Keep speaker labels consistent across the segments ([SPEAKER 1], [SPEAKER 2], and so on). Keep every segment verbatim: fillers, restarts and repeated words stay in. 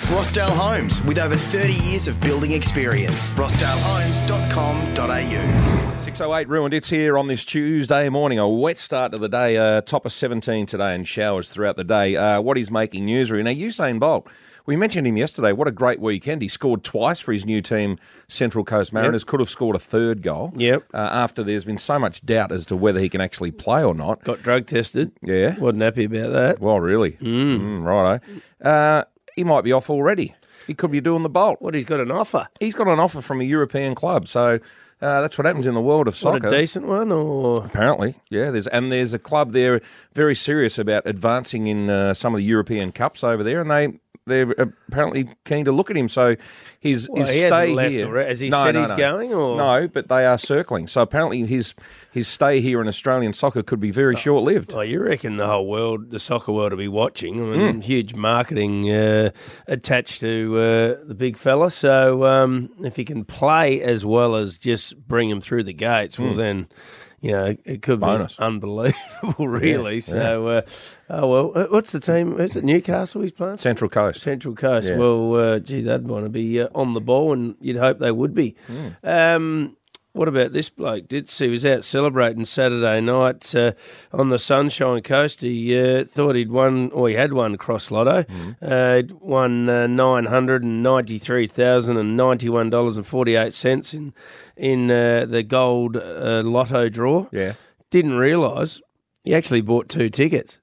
[SPEAKER 1] Rossdale Homes, with over thirty years of building experience. rossdale homes dot com dot a u.
[SPEAKER 2] six oh eight Ruined It's here on this Tuesday morning. A wet start to the day, uh, top of seventeen today and showers throughout the day. Uh, what is making news? Now, Usain Bolt, we mentioned him yesterday. What a great weekend. He scored twice for his new team, Central Coast Mariners. Yep. Could have scored a third goal.
[SPEAKER 3] Yep.
[SPEAKER 2] Uh, after there's been so much doubt as to whether he can actually play or not.
[SPEAKER 3] Got drug tested.
[SPEAKER 2] Yeah.
[SPEAKER 3] Wasn't happy about that.
[SPEAKER 2] Well, really?
[SPEAKER 3] Mm.
[SPEAKER 2] Mm, righto. Uh, he might be off already. He could be doing the Bolt.
[SPEAKER 3] What, he's got an offer?
[SPEAKER 2] He's got an offer from a European club, so uh, that's what happens in the world of soccer.
[SPEAKER 3] What, a decent one, or...?
[SPEAKER 2] Apparently, yeah. There's And there's a club there very serious about advancing in uh, some of the European Cups over there, and they... They're apparently keen to look at him. So his,
[SPEAKER 3] well,
[SPEAKER 2] his
[SPEAKER 3] he
[SPEAKER 2] stay
[SPEAKER 3] hasn't left
[SPEAKER 2] here...
[SPEAKER 3] already. Has he
[SPEAKER 2] no,
[SPEAKER 3] said
[SPEAKER 2] no,
[SPEAKER 3] he's
[SPEAKER 2] no.
[SPEAKER 3] going? Or?
[SPEAKER 2] No, but they are circling. So apparently his his stay here in Australian soccer could be very oh, short-lived.
[SPEAKER 3] Oh, you reckon the whole world, the soccer world, will be watching? I mean, mm. huge marketing uh, attached to uh, the big fella. So um, if he can play as well as just bring him through the gates, mm. well then... You know, it could
[SPEAKER 2] Bonus.
[SPEAKER 3] be unbelievable, really.
[SPEAKER 2] Yeah,
[SPEAKER 3] so,
[SPEAKER 2] yeah.
[SPEAKER 3] Uh, oh, well, what's the team? Is it Newcastle he's playing?
[SPEAKER 2] Central Coast.
[SPEAKER 3] Central Coast.
[SPEAKER 2] Yeah.
[SPEAKER 3] Well, uh, gee, they'd want to be uh, on the ball, and you'd hope they would be. Mm. Um, what about this bloke? Did see he was out celebrating Saturday night uh, on the Sunshine Coast. He uh, thought he'd won, or he had won Cross Lotto. Mm. Uh, he'd won uh, nine hundred ninety-three thousand ninety-one dollars and forty-eight cents in in uh, the gold uh, lotto draw.
[SPEAKER 2] Yeah.
[SPEAKER 3] Didn't realise he actually bought two tickets.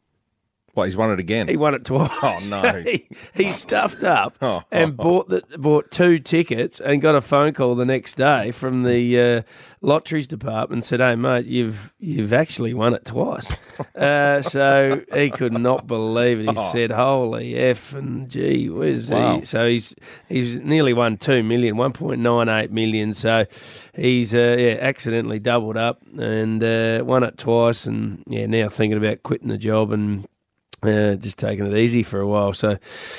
[SPEAKER 2] What, he's won it again?
[SPEAKER 3] He won it twice.
[SPEAKER 2] Oh, no.
[SPEAKER 3] he, he stuffed up
[SPEAKER 2] oh,
[SPEAKER 3] and
[SPEAKER 2] oh,
[SPEAKER 3] bought the, bought two tickets and got a phone call the next day from the uh, lotteries department and said, hey, mate, you've you've actually won it twice. uh, so he could not believe it. He
[SPEAKER 2] oh.
[SPEAKER 3] said, holy F and gee whiz.
[SPEAKER 2] Wow.
[SPEAKER 3] He, so he's he's nearly won two million, one point nine eight million. So he's uh, yeah, accidentally doubled up and uh, won it twice, and yeah, now thinking about quitting the job and Uh, just taking it easy for a while. So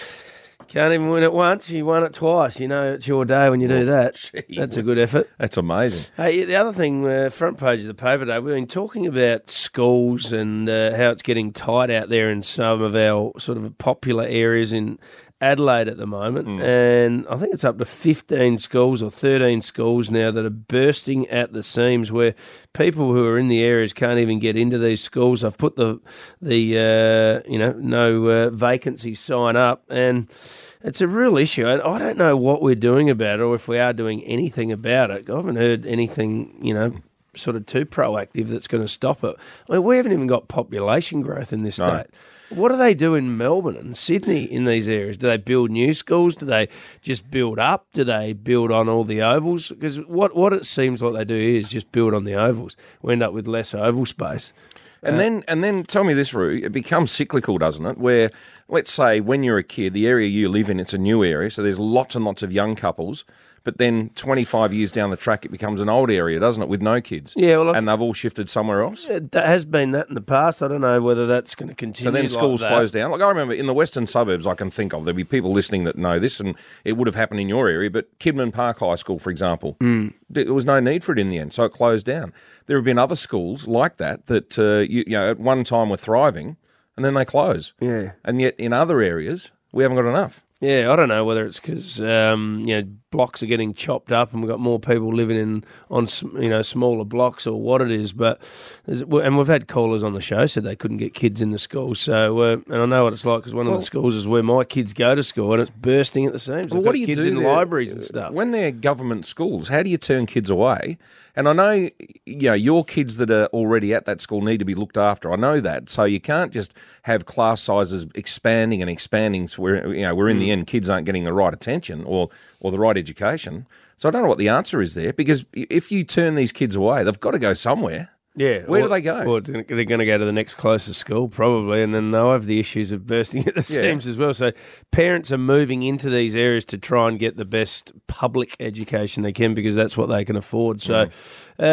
[SPEAKER 3] can't even win it once. You won it twice. You know, it's your day when you do that.
[SPEAKER 2] Gee,
[SPEAKER 3] That's a good effort.
[SPEAKER 2] That's amazing.
[SPEAKER 3] Hey, the other thing, uh, front page of the paper today, we've been talking about schools and uh, how it's getting tight out there in some of our sort of popular areas in Adelaide at the moment, mm. and I think it's up to fifteen schools or thirteen schools now that are bursting at the seams, where people who are in the areas can't even get into these schools. I've put the the uh, you know no uh, vacancy sign up, and it's a real issue. And I don't know what we're doing about it, or if we are doing anything about it. I haven't heard anything, you know, sort of too proactive that's going to stop it. I mean, we haven't even got population growth in this
[SPEAKER 2] No.
[SPEAKER 3] state. What do they do in Melbourne and Sydney in these areas? Do they build new schools? Do they just build up? Do they build on all the ovals? Because what, what it seems like they do is just build on the ovals. We end up with less oval space.
[SPEAKER 2] And
[SPEAKER 3] Uh,
[SPEAKER 2] then, and then, tell me this, Roo, it becomes cyclical, doesn't it? Where, let's say, when you're a kid, the area you live in, it's a new area, so there's lots and lots of young couples. But then twenty-five years down the track, it becomes an old area, doesn't it, with no kids?
[SPEAKER 3] Yeah, well, I've,
[SPEAKER 2] and they've all shifted somewhere else.
[SPEAKER 3] It has been that in the past. I don't know whether that's going to continue.
[SPEAKER 2] So then
[SPEAKER 3] like
[SPEAKER 2] schools
[SPEAKER 3] that.
[SPEAKER 2] close down. Like I remember in the western suburbs, I can think of, there'll be people listening that know this, and it would have happened in your area, but Kidman Park High School, for example,
[SPEAKER 3] mm.
[SPEAKER 2] there was no need for it in the end, so it closed down. There have been other schools like that that uh, you, you know at one time were thriving, and then they close.
[SPEAKER 3] Yeah.
[SPEAKER 2] And yet in other areas, we haven't got enough.
[SPEAKER 3] Yeah, I don't know whether it's because um, you know blocks are getting chopped up and we've got more people living in on you know smaller blocks or what it is. But and we've had callers on the show said they couldn't get kids in the school. So uh, and I know what it's like because one
[SPEAKER 2] well,
[SPEAKER 3] of the schools is where my kids go to school and it's bursting at the seams.
[SPEAKER 2] Well,
[SPEAKER 3] They've
[SPEAKER 2] what
[SPEAKER 3] got
[SPEAKER 2] do you
[SPEAKER 3] kids
[SPEAKER 2] do
[SPEAKER 3] in
[SPEAKER 2] there?
[SPEAKER 3] libraries and stuff?
[SPEAKER 2] When they're government schools, how do you turn kids away? And I know, you know, your kids that are already at that school need to be looked after. I know that. So you can't just have class sizes expanding and expanding so where, you know, where in mm. the end kids aren't getting the right attention or, or the right education. So I don't know what the answer is there, because if you turn these kids away, they've got to go somewhere.
[SPEAKER 3] Yeah.
[SPEAKER 2] Where
[SPEAKER 3] or,
[SPEAKER 2] do they go?
[SPEAKER 3] Well, they're going to go to the next closest school, probably, and then they'll have the issues of bursting at the
[SPEAKER 2] Yeah.
[SPEAKER 3] seams as well. So parents are moving into these areas to try and get the best public education they can because that's what they can afford. So
[SPEAKER 2] Mm.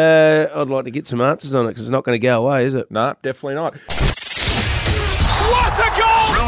[SPEAKER 3] uh, I'd like to get some answers on it because it's not going to go away, is it?
[SPEAKER 2] No, definitely not.
[SPEAKER 4] What a goal!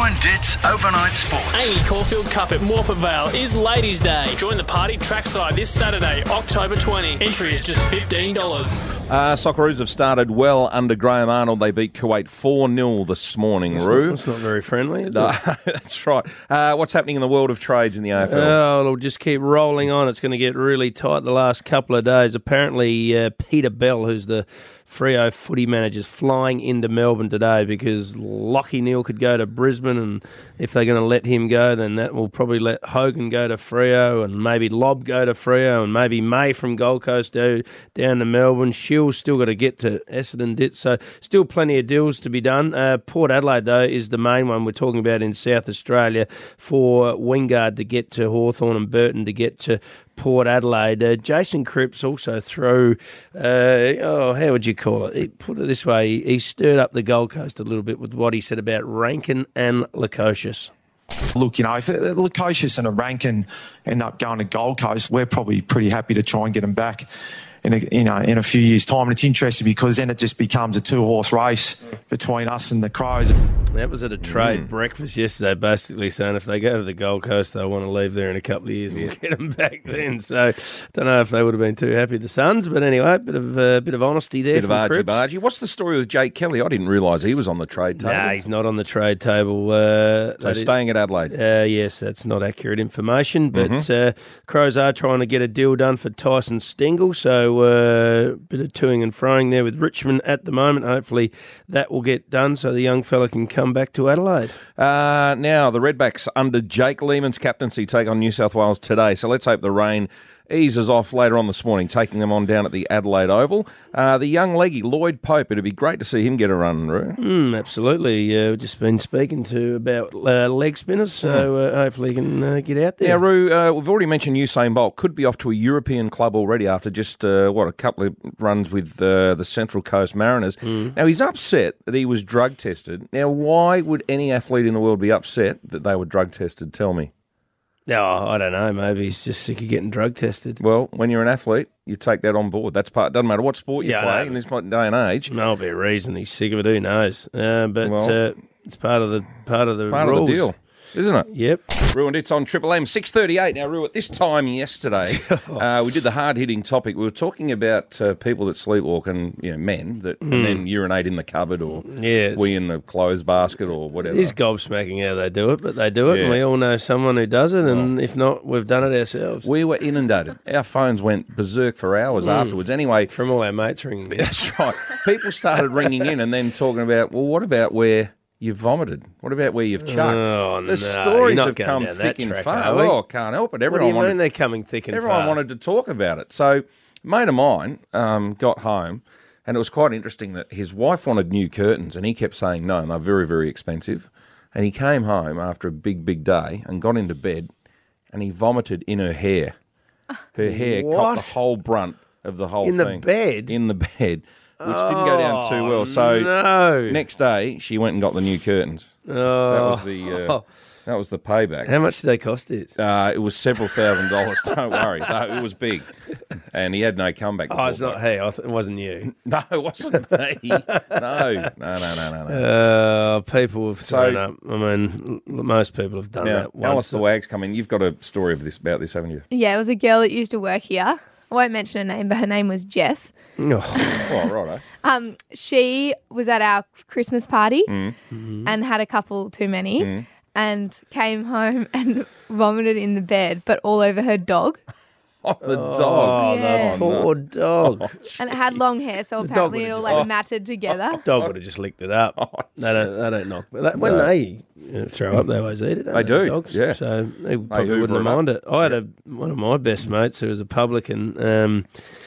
[SPEAKER 1] Brew and Dit's Overnight Sports.
[SPEAKER 4] Amy Caulfield Cup at Morphett Vale is Ladies' Day. Join the party trackside this Saturday, October twentieth. Entry is just fifteen dollars.
[SPEAKER 2] Uh, Socceroos have started well under Graham Arnold. They beat Kuwait four nil this morning,
[SPEAKER 3] It's
[SPEAKER 2] Roo.
[SPEAKER 3] not, it's not very friendly, is
[SPEAKER 2] No,
[SPEAKER 3] it?
[SPEAKER 2] that's right. Uh, what's happening in the world of trades in the A F L?
[SPEAKER 3] Oh, it'll just keep rolling on. It's going to get really tight the last couple of days. Apparently, uh, Peter Bell, who's the Freo footy manager's flying into Melbourne today because Lockie Neal could go to Brisbane, and if they're going to let him go, then that will probably let Hogan go to Freo, and maybe Lobb go to Freo, and maybe May from Gold Coast do, down to Melbourne. Shield's still got to get to Essendon Dit, so still plenty of deals to be done. Uh, Port Adelaide, though, is the main one we're talking about in South Australia for Wingard to get to Hawthorn and Burton to get to Port Adelaide. Uh, Jason Cripps also threw, uh, oh, how would you call it? He put it this way, he, he stirred up the Gold Coast a little bit with what he said about Rankin and Lukosius.
[SPEAKER 5] Look, you know, if Lukosius and a Rankin end up going to Gold Coast, we're probably pretty happy to try and get them back in a, you know, in a few years' time. And it's interesting because then it just becomes a two-horse race between us and the Crows.
[SPEAKER 3] That was at a trade mm. breakfast yesterday, basically saying if they go to the Gold Coast, they'll want to leave there in a couple of years. We'll get them back then. So, don't know if they would have been too happy, the Suns. But anyway, bit of uh, bit of honesty there.
[SPEAKER 2] Bit
[SPEAKER 3] from
[SPEAKER 2] of
[SPEAKER 3] Cripps.
[SPEAKER 2] argy-bargy. What's the story with Jake Kelly? I didn't realise he was on the trade table.
[SPEAKER 3] Nah, he's not on the trade table. Uh,
[SPEAKER 2] so staying at Adelaide.
[SPEAKER 3] Uh, yes, that's not accurate information. But mm-hmm. uh, Crows are trying to get a deal done for Tyson Stengel. So a uh, bit of toing and froing there with Richmond at the moment. Hopefully that will get done so the young fella can come back to Adelaide.
[SPEAKER 2] Uh, now, the Redbacks under Jake Lehmann's captaincy take on New South Wales today. So let's hope the rain eases off later on this morning, taking them on down at the Adelaide Oval. Uh, the young leggy, Lloyd Pope, it'd be great to see him get a run, Roo.
[SPEAKER 3] Mm, absolutely. Uh, we've just been speaking to about uh, leg spinners, so uh, hopefully he can uh, get out there.
[SPEAKER 2] Now, Roo, uh, we've already mentioned Usain Bolt. Could be off to a European club already after just, uh, what, a couple of runs with uh, the Central Coast Mariners. Mm. Now, he's upset that he was drug tested. Now, why would any athlete in the world be upset that they were drug tested? Tell me.
[SPEAKER 3] No, I don't know. Maybe he's just sick of getting drug tested.
[SPEAKER 2] Well, when you're an athlete, you take that on board. That's part. Doesn't matter what sport you
[SPEAKER 3] yeah,
[SPEAKER 2] play in this day and age.
[SPEAKER 3] There'll be a reason he's sick of it. Who knows? Uh, but
[SPEAKER 2] well,
[SPEAKER 3] uh, it's part of the part of the
[SPEAKER 2] part
[SPEAKER 3] rules.
[SPEAKER 2] of the deal, isn't it?
[SPEAKER 3] Yep.
[SPEAKER 2] Ruined it's on Triple M six thirty-eight now. Rue, at this time yesterday, uh, we did the hard hitting topic. We were talking about uh, people that sleepwalk and you know men that mm. and then urinate in the cupboard or
[SPEAKER 3] yes.
[SPEAKER 2] wee in the clothes basket or whatever.
[SPEAKER 3] It is gobsmacking how they do it, but they do it, yeah. and we all know someone who does it. And oh. if not, we've done it ourselves.
[SPEAKER 2] We were inundated. Our phones went berserk for hours mm. afterwards. Anyway,
[SPEAKER 3] from all our mates ringing.
[SPEAKER 2] That's right. People started ringing in and then talking about, well, what about where you've vomited? What about where you've chucked?
[SPEAKER 3] Oh,
[SPEAKER 2] the
[SPEAKER 3] no,
[SPEAKER 2] stories
[SPEAKER 3] you're not
[SPEAKER 2] have come
[SPEAKER 3] down
[SPEAKER 2] thick
[SPEAKER 3] that
[SPEAKER 2] and
[SPEAKER 3] track,
[SPEAKER 2] fast.
[SPEAKER 3] are we?
[SPEAKER 2] Oh, can't help it. Everyone
[SPEAKER 3] what do you
[SPEAKER 2] wanted,
[SPEAKER 3] mean they're coming thick and
[SPEAKER 2] everyone
[SPEAKER 3] fast?
[SPEAKER 2] wanted to talk about it. So a mate of mine um, got home, and it was quite interesting that his wife wanted new curtains, and he kept saying no, and they're very, very expensive. And he came home after a big, big day and got into bed, and he vomited in her hair. Her hair
[SPEAKER 3] What?
[SPEAKER 2] caught the whole brunt of the whole
[SPEAKER 3] In
[SPEAKER 2] thing.
[SPEAKER 3] the bed?
[SPEAKER 2] In the bed. Which didn't go down too well. So
[SPEAKER 3] no.
[SPEAKER 2] next day, she went and got the new curtains.
[SPEAKER 3] Oh.
[SPEAKER 2] That was the uh, that was the payback.
[SPEAKER 3] How much did they cost it?
[SPEAKER 2] Uh, it was several thousand dollars. Don't worry, no, it was big, and he had no comeback.
[SPEAKER 3] Oh, it's not he. I th- it wasn't you.
[SPEAKER 2] No, it wasn't me. No, no, no, no, no.
[SPEAKER 3] no. Uh, people have
[SPEAKER 2] so,
[SPEAKER 3] thrown up. I mean, most people have done
[SPEAKER 2] now,
[SPEAKER 3] that. Once.
[SPEAKER 2] Alice the Wag's coming. You've got a story of this about this, haven't you?
[SPEAKER 6] Yeah, it was a girl that used to work here. I won't mention her name, but her name was Jess.
[SPEAKER 3] Oh,
[SPEAKER 2] oh righto.
[SPEAKER 6] Um, she was at our Christmas party
[SPEAKER 2] Mm.
[SPEAKER 3] Mm-hmm.
[SPEAKER 6] and had a couple too many
[SPEAKER 2] Mm.
[SPEAKER 6] and came home and vomited in the bed, but all over her dog.
[SPEAKER 2] Oh, the
[SPEAKER 3] Oh,
[SPEAKER 2] dog.
[SPEAKER 6] Yeah.
[SPEAKER 2] no,
[SPEAKER 3] poor
[SPEAKER 2] no.
[SPEAKER 3] dog.
[SPEAKER 2] Oh,
[SPEAKER 6] And it had long hair, so
[SPEAKER 3] The dog
[SPEAKER 6] apparently
[SPEAKER 3] would've
[SPEAKER 6] it all
[SPEAKER 3] just-
[SPEAKER 6] like
[SPEAKER 2] oh.
[SPEAKER 6] matted together.
[SPEAKER 3] Dog would have just licked it up.
[SPEAKER 2] Oh,
[SPEAKER 3] they don't. They don't knock. But that, when
[SPEAKER 2] No.
[SPEAKER 3] they uh, throw up, they always eat it. Don't
[SPEAKER 2] They do,
[SPEAKER 3] Dogs.
[SPEAKER 2] yeah.
[SPEAKER 3] So they probably
[SPEAKER 2] hoover
[SPEAKER 3] wouldn't have
[SPEAKER 2] it up.
[SPEAKER 3] minded it. I had a one of my best mates who was a publican. Um,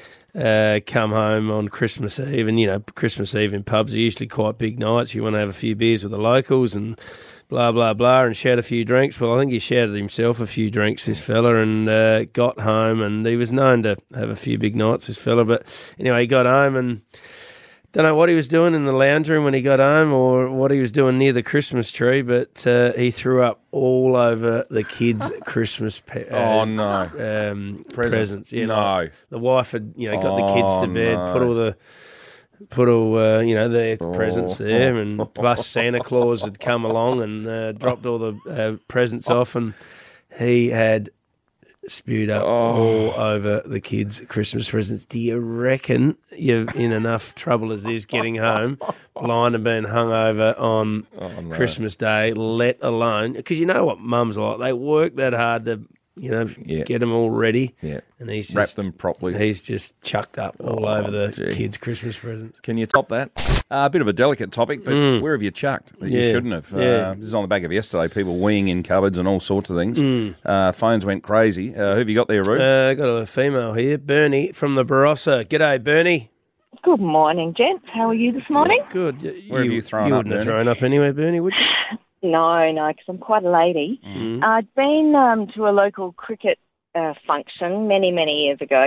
[SPEAKER 3] uh, come home on Christmas Eve, and you know, Christmas Eve in pubs are usually quite big nights. You want to have a few beers with the locals and blah blah blah, and shout a few drinks. Well, I think he shouted himself a few drinks, this fella, and uh, got home, and he was known to have a few big nights, this fella. But anyway, he got home and don't know what he was doing in the lounge room when he got home, or what he was doing near the Christmas tree, but uh, he threw up all over the kids' Christmas pe- uh,
[SPEAKER 2] Oh, no.
[SPEAKER 3] um,
[SPEAKER 2] Present.
[SPEAKER 3] presents. You
[SPEAKER 2] No.
[SPEAKER 3] know, the wife had you know got the kids to
[SPEAKER 2] Oh,
[SPEAKER 3] bed,
[SPEAKER 2] no.
[SPEAKER 3] put all the put all, uh, you know, their
[SPEAKER 2] Oh.
[SPEAKER 3] presents there, and plus Santa Claus had come along and uh, dropped all the uh, presents off, and he had spewed up
[SPEAKER 2] Oh.
[SPEAKER 3] all over the kids' Christmas presents. Do you reckon you're in enough trouble as this getting home, blind and being hungover on
[SPEAKER 2] Oh, no.
[SPEAKER 3] Christmas Day, let alone, because you know what mums are like, they work that hard to, you know,
[SPEAKER 2] Yeah.
[SPEAKER 3] get them all ready,
[SPEAKER 2] Yeah.
[SPEAKER 3] and he's
[SPEAKER 2] Wrap
[SPEAKER 3] just,
[SPEAKER 2] them properly.
[SPEAKER 3] he's just chucked up all
[SPEAKER 2] Oh,
[SPEAKER 3] over the
[SPEAKER 2] gee.
[SPEAKER 3] kids' Christmas presents.
[SPEAKER 2] Can you top that? Uh, a bit of a delicate topic, but
[SPEAKER 3] Mm.
[SPEAKER 2] where have you chucked that you
[SPEAKER 3] Yeah.
[SPEAKER 2] shouldn't have?
[SPEAKER 3] Yeah.
[SPEAKER 2] Uh, this is on the back of yesterday, people weeing in cupboards and all sorts of things.
[SPEAKER 3] Mm.
[SPEAKER 2] Uh, phones went crazy. Uh, who have you got there, Roo?
[SPEAKER 3] Uh, I got a female here, Bernie from the Barossa. G'day, Bernie.
[SPEAKER 7] Good morning, gents. How are you this morning?
[SPEAKER 3] Good.
[SPEAKER 2] Where have you thrown
[SPEAKER 3] You
[SPEAKER 2] up,
[SPEAKER 3] wouldn't have
[SPEAKER 2] Bernie?
[SPEAKER 3] thrown up anyway, Bernie, would you?
[SPEAKER 7] No, no, because I'm quite a lady.
[SPEAKER 3] Mm.
[SPEAKER 7] I'd been um, to a local cricket uh, function many, many years ago,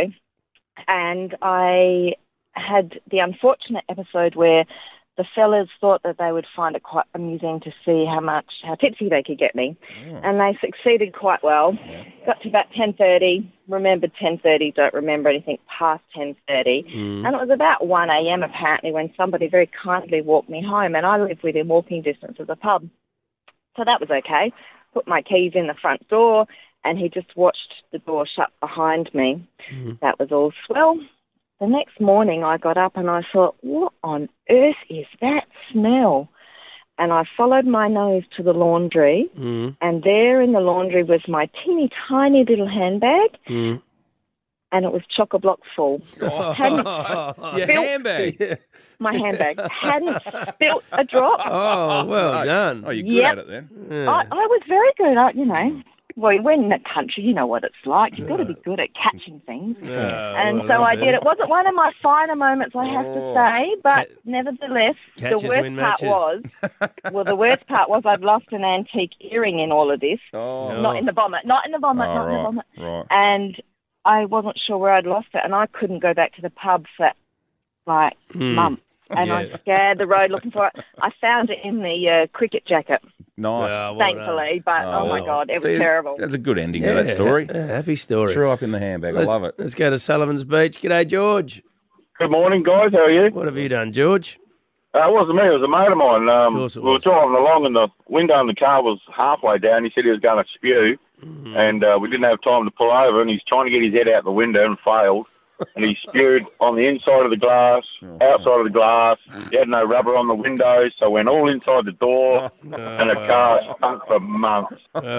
[SPEAKER 7] and I had the unfortunate episode where the fellas thought that they would find it quite amusing to see how much, how tipsy they could get me, and they succeeded quite well. Got to about ten thirty, remembered ten thirty, don't remember anything past ten thirty,
[SPEAKER 3] Mm.
[SPEAKER 7] and it was about one a.m. apparently when somebody very kindly walked me home, and I live within walking distance of the pub. So that was okay. Put my keys in the front door, and he just watched the door shut behind me.
[SPEAKER 3] Mm.
[SPEAKER 7] That was all swell. The next morning I got up and I thought, what on earth is that smell? And I followed my nose to the laundry,
[SPEAKER 3] Mm.
[SPEAKER 7] and there in the laundry was my teeny tiny little handbag,
[SPEAKER 3] Mm.
[SPEAKER 7] and it was chock-a-block full. Hadn't,
[SPEAKER 2] Your
[SPEAKER 7] Bill-
[SPEAKER 2] handbag.
[SPEAKER 7] my handbag hadn't spilt a drop.
[SPEAKER 3] Oh, well done.
[SPEAKER 2] Oh, you're good
[SPEAKER 7] Yep.
[SPEAKER 2] at it then.
[SPEAKER 3] Yeah.
[SPEAKER 7] I, I was very good at, you know, well, when in the country, you know what it's like. You've got to be good at catching things.
[SPEAKER 3] Oh,
[SPEAKER 7] And
[SPEAKER 3] well
[SPEAKER 7] so I
[SPEAKER 3] done,
[SPEAKER 7] did. It wasn't one of my finer moments, I have
[SPEAKER 2] Oh.
[SPEAKER 7] to say, but
[SPEAKER 3] Cat-
[SPEAKER 7] nevertheless,
[SPEAKER 3] catches
[SPEAKER 7] the worst
[SPEAKER 3] win
[SPEAKER 7] part
[SPEAKER 3] matches.
[SPEAKER 7] was, well, the worst part was I'd lost an antique earring in all of this.
[SPEAKER 2] Oh,
[SPEAKER 3] No.
[SPEAKER 7] Not in the vomit, not in the vomit,
[SPEAKER 2] Oh,
[SPEAKER 7] not in the
[SPEAKER 2] right,
[SPEAKER 7] vomit.
[SPEAKER 2] right.
[SPEAKER 7] And I wasn't sure where I'd lost it, and I couldn't go back to the pub for like
[SPEAKER 3] Hmm.
[SPEAKER 7] months. And
[SPEAKER 3] Yeah.
[SPEAKER 7] I scoured the road looking for it. I found it in the uh, cricket jacket,
[SPEAKER 2] Nice.
[SPEAKER 3] Ah, well
[SPEAKER 7] thankfully, but oh, my
[SPEAKER 2] well.
[SPEAKER 7] God, it was
[SPEAKER 2] See,
[SPEAKER 7] terrible.
[SPEAKER 2] That's a good ending
[SPEAKER 3] done.
[SPEAKER 2] to that story.
[SPEAKER 3] Yeah, happy story.
[SPEAKER 2] Threw up in the handbag. I
[SPEAKER 3] Let's-
[SPEAKER 2] love it.
[SPEAKER 3] Let's go to Sullivan's Beach. G'day, George.
[SPEAKER 8] Good morning, guys. How are you?
[SPEAKER 3] What have you done, George?
[SPEAKER 8] Uh, it wasn't me. It was a mate of mine. Um,
[SPEAKER 3] Of course it
[SPEAKER 8] we were
[SPEAKER 3] was.
[SPEAKER 8] driving along, and the window in the car was halfway down. He said he was going to spew,
[SPEAKER 3] Mm-hmm.
[SPEAKER 8] and uh, we didn't have time to pull over. And he's trying to get his head out the window and failed. And he spewed on the inside of the glass,
[SPEAKER 3] Oh.
[SPEAKER 8] outside of the glass. He had no rubber on the windows, so went all inside the door, and the car stunk for months.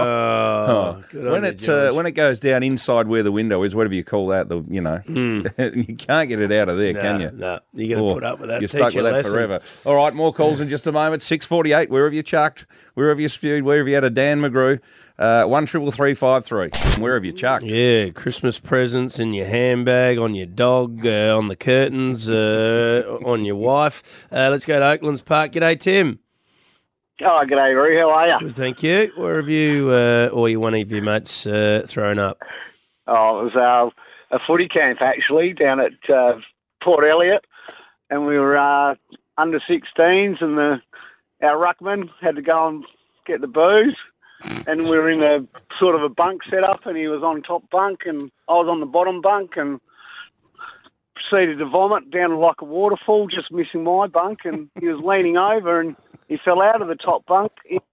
[SPEAKER 3] Oh, good on
[SPEAKER 2] when
[SPEAKER 3] you,
[SPEAKER 2] it uh,
[SPEAKER 3] George.
[SPEAKER 2] when it goes down inside where the window is, whatever you call that, the you know, you can't get it out of there,
[SPEAKER 3] no,
[SPEAKER 2] can you?
[SPEAKER 3] No, you're going to
[SPEAKER 2] Oh,
[SPEAKER 3] put up with that.
[SPEAKER 2] You're
[SPEAKER 3] Teach
[SPEAKER 2] stuck
[SPEAKER 3] you
[SPEAKER 2] with
[SPEAKER 3] a
[SPEAKER 2] that
[SPEAKER 3] lesson.
[SPEAKER 2] forever. All right, more calls in just a moment. Six forty-eight. Wherever you chucked, wherever you spewed, wherever you had a Dan McGrew. Uh, one triple three five three. Wherever you chucked.
[SPEAKER 3] Yeah, Christmas presents in your handbag, on your dog, uh, on the curtains, uh, on your wife. Uh, let's go to Oaklands Park. G'day, Tim.
[SPEAKER 9] Oh, g'day, Roo. How are you?
[SPEAKER 3] Good, thank you. Where have you uh, or you one of your mates uh, thrown up?
[SPEAKER 9] Oh, it was uh, a footy camp, actually, down at uh, Port Elliot. And we were uh, under sixteens, and the our ruckman had to go and get the booze. And we were in a sort of a bunk setup, and he was on top bunk, and I was on the bottom bunk, and proceeded to vomit down like a waterfall, just missing my bunk. And he was leaning over, and he fell out of the top bunk,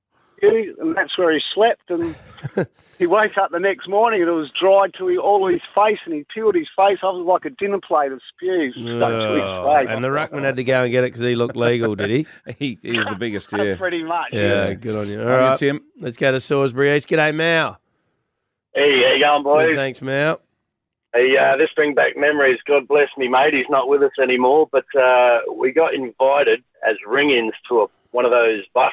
[SPEAKER 9] and that's where he slept. And he woke up the next morning, and it was dried to all his face, and he peeled his face off like a dinner plate of spew stuck to his
[SPEAKER 3] Oh,
[SPEAKER 9] face.
[SPEAKER 3] and the ruckman had to go and get it because he looked legal, did he?
[SPEAKER 2] He, he was the biggest, yeah.
[SPEAKER 9] Pretty much.
[SPEAKER 3] Yeah, good on you. All
[SPEAKER 2] On you,
[SPEAKER 3] right,
[SPEAKER 2] Tim.
[SPEAKER 3] let's go to Salisbury East. G'day, Mao.
[SPEAKER 10] Hey, how you going, boys?
[SPEAKER 3] Good, thanks, Mao.
[SPEAKER 10] Hey, uh, this bring back memories. God bless me, mate. He's not with us anymore, but uh, we got invited as ring-ins to a, one of those bus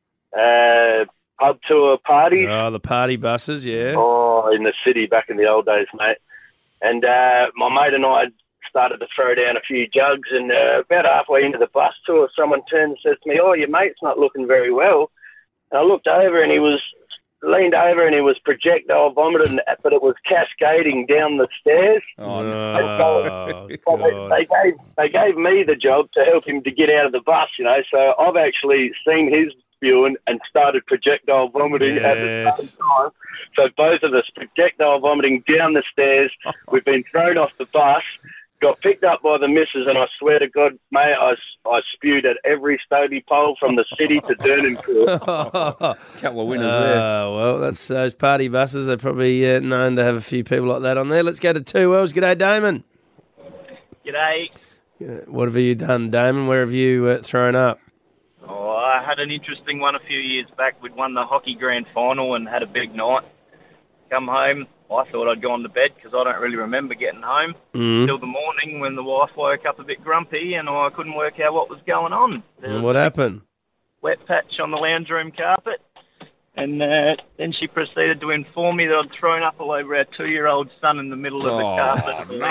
[SPEAKER 10] uh, pub tour parties.
[SPEAKER 3] Oh, the party buses, yeah.
[SPEAKER 10] Oh, in the city back in the old days, mate. And uh, my mate and I had started to throw down a few jugs, and uh, about halfway into the bus tour, someone turned and says to me, "Oh, your mate's not looking very well." And I looked over, and he was leaned over, and he was projectile vomiting, but it was cascading down the stairs.
[SPEAKER 2] Oh, no.
[SPEAKER 3] Oh,
[SPEAKER 10] So they,
[SPEAKER 3] God.
[SPEAKER 10] they gave they gave me the job to help him to get out of the bus, you know. So I've actually seen his spewing and started projectile vomiting at the
[SPEAKER 3] Yes.
[SPEAKER 10] same time. So both of us projectile vomiting down the stairs. We've been thrown off the bus, got picked up by the missus, and I swear to God, mate, I, I spewed at every Stobie pole from the city to Durnancourt.
[SPEAKER 2] Couple of winners
[SPEAKER 3] uh,
[SPEAKER 2] there.
[SPEAKER 3] Well, that's those party buses. They're probably uh, known to have a few people like that on there. Let's go to Two Wells. G'day, Damon.
[SPEAKER 11] G'day.
[SPEAKER 3] Uh, What have you done, Damon? Where have you uh, thrown up?
[SPEAKER 11] Oh, I had an interesting one a few years back. We'd won the hockey grand final and had a big night. Come home, I thought I'd gone to bed because I don't really remember getting home
[SPEAKER 3] Mm.
[SPEAKER 11] till the morning when the wife woke up a bit grumpy and I couldn't work out what was going on. There was
[SPEAKER 3] What happened?
[SPEAKER 11] a wet patch on the lounge room carpet. And uh, then she proceeded to inform me that I'd thrown up all over our two-year-old son in the middle of the
[SPEAKER 2] Oh,
[SPEAKER 11] carpet of the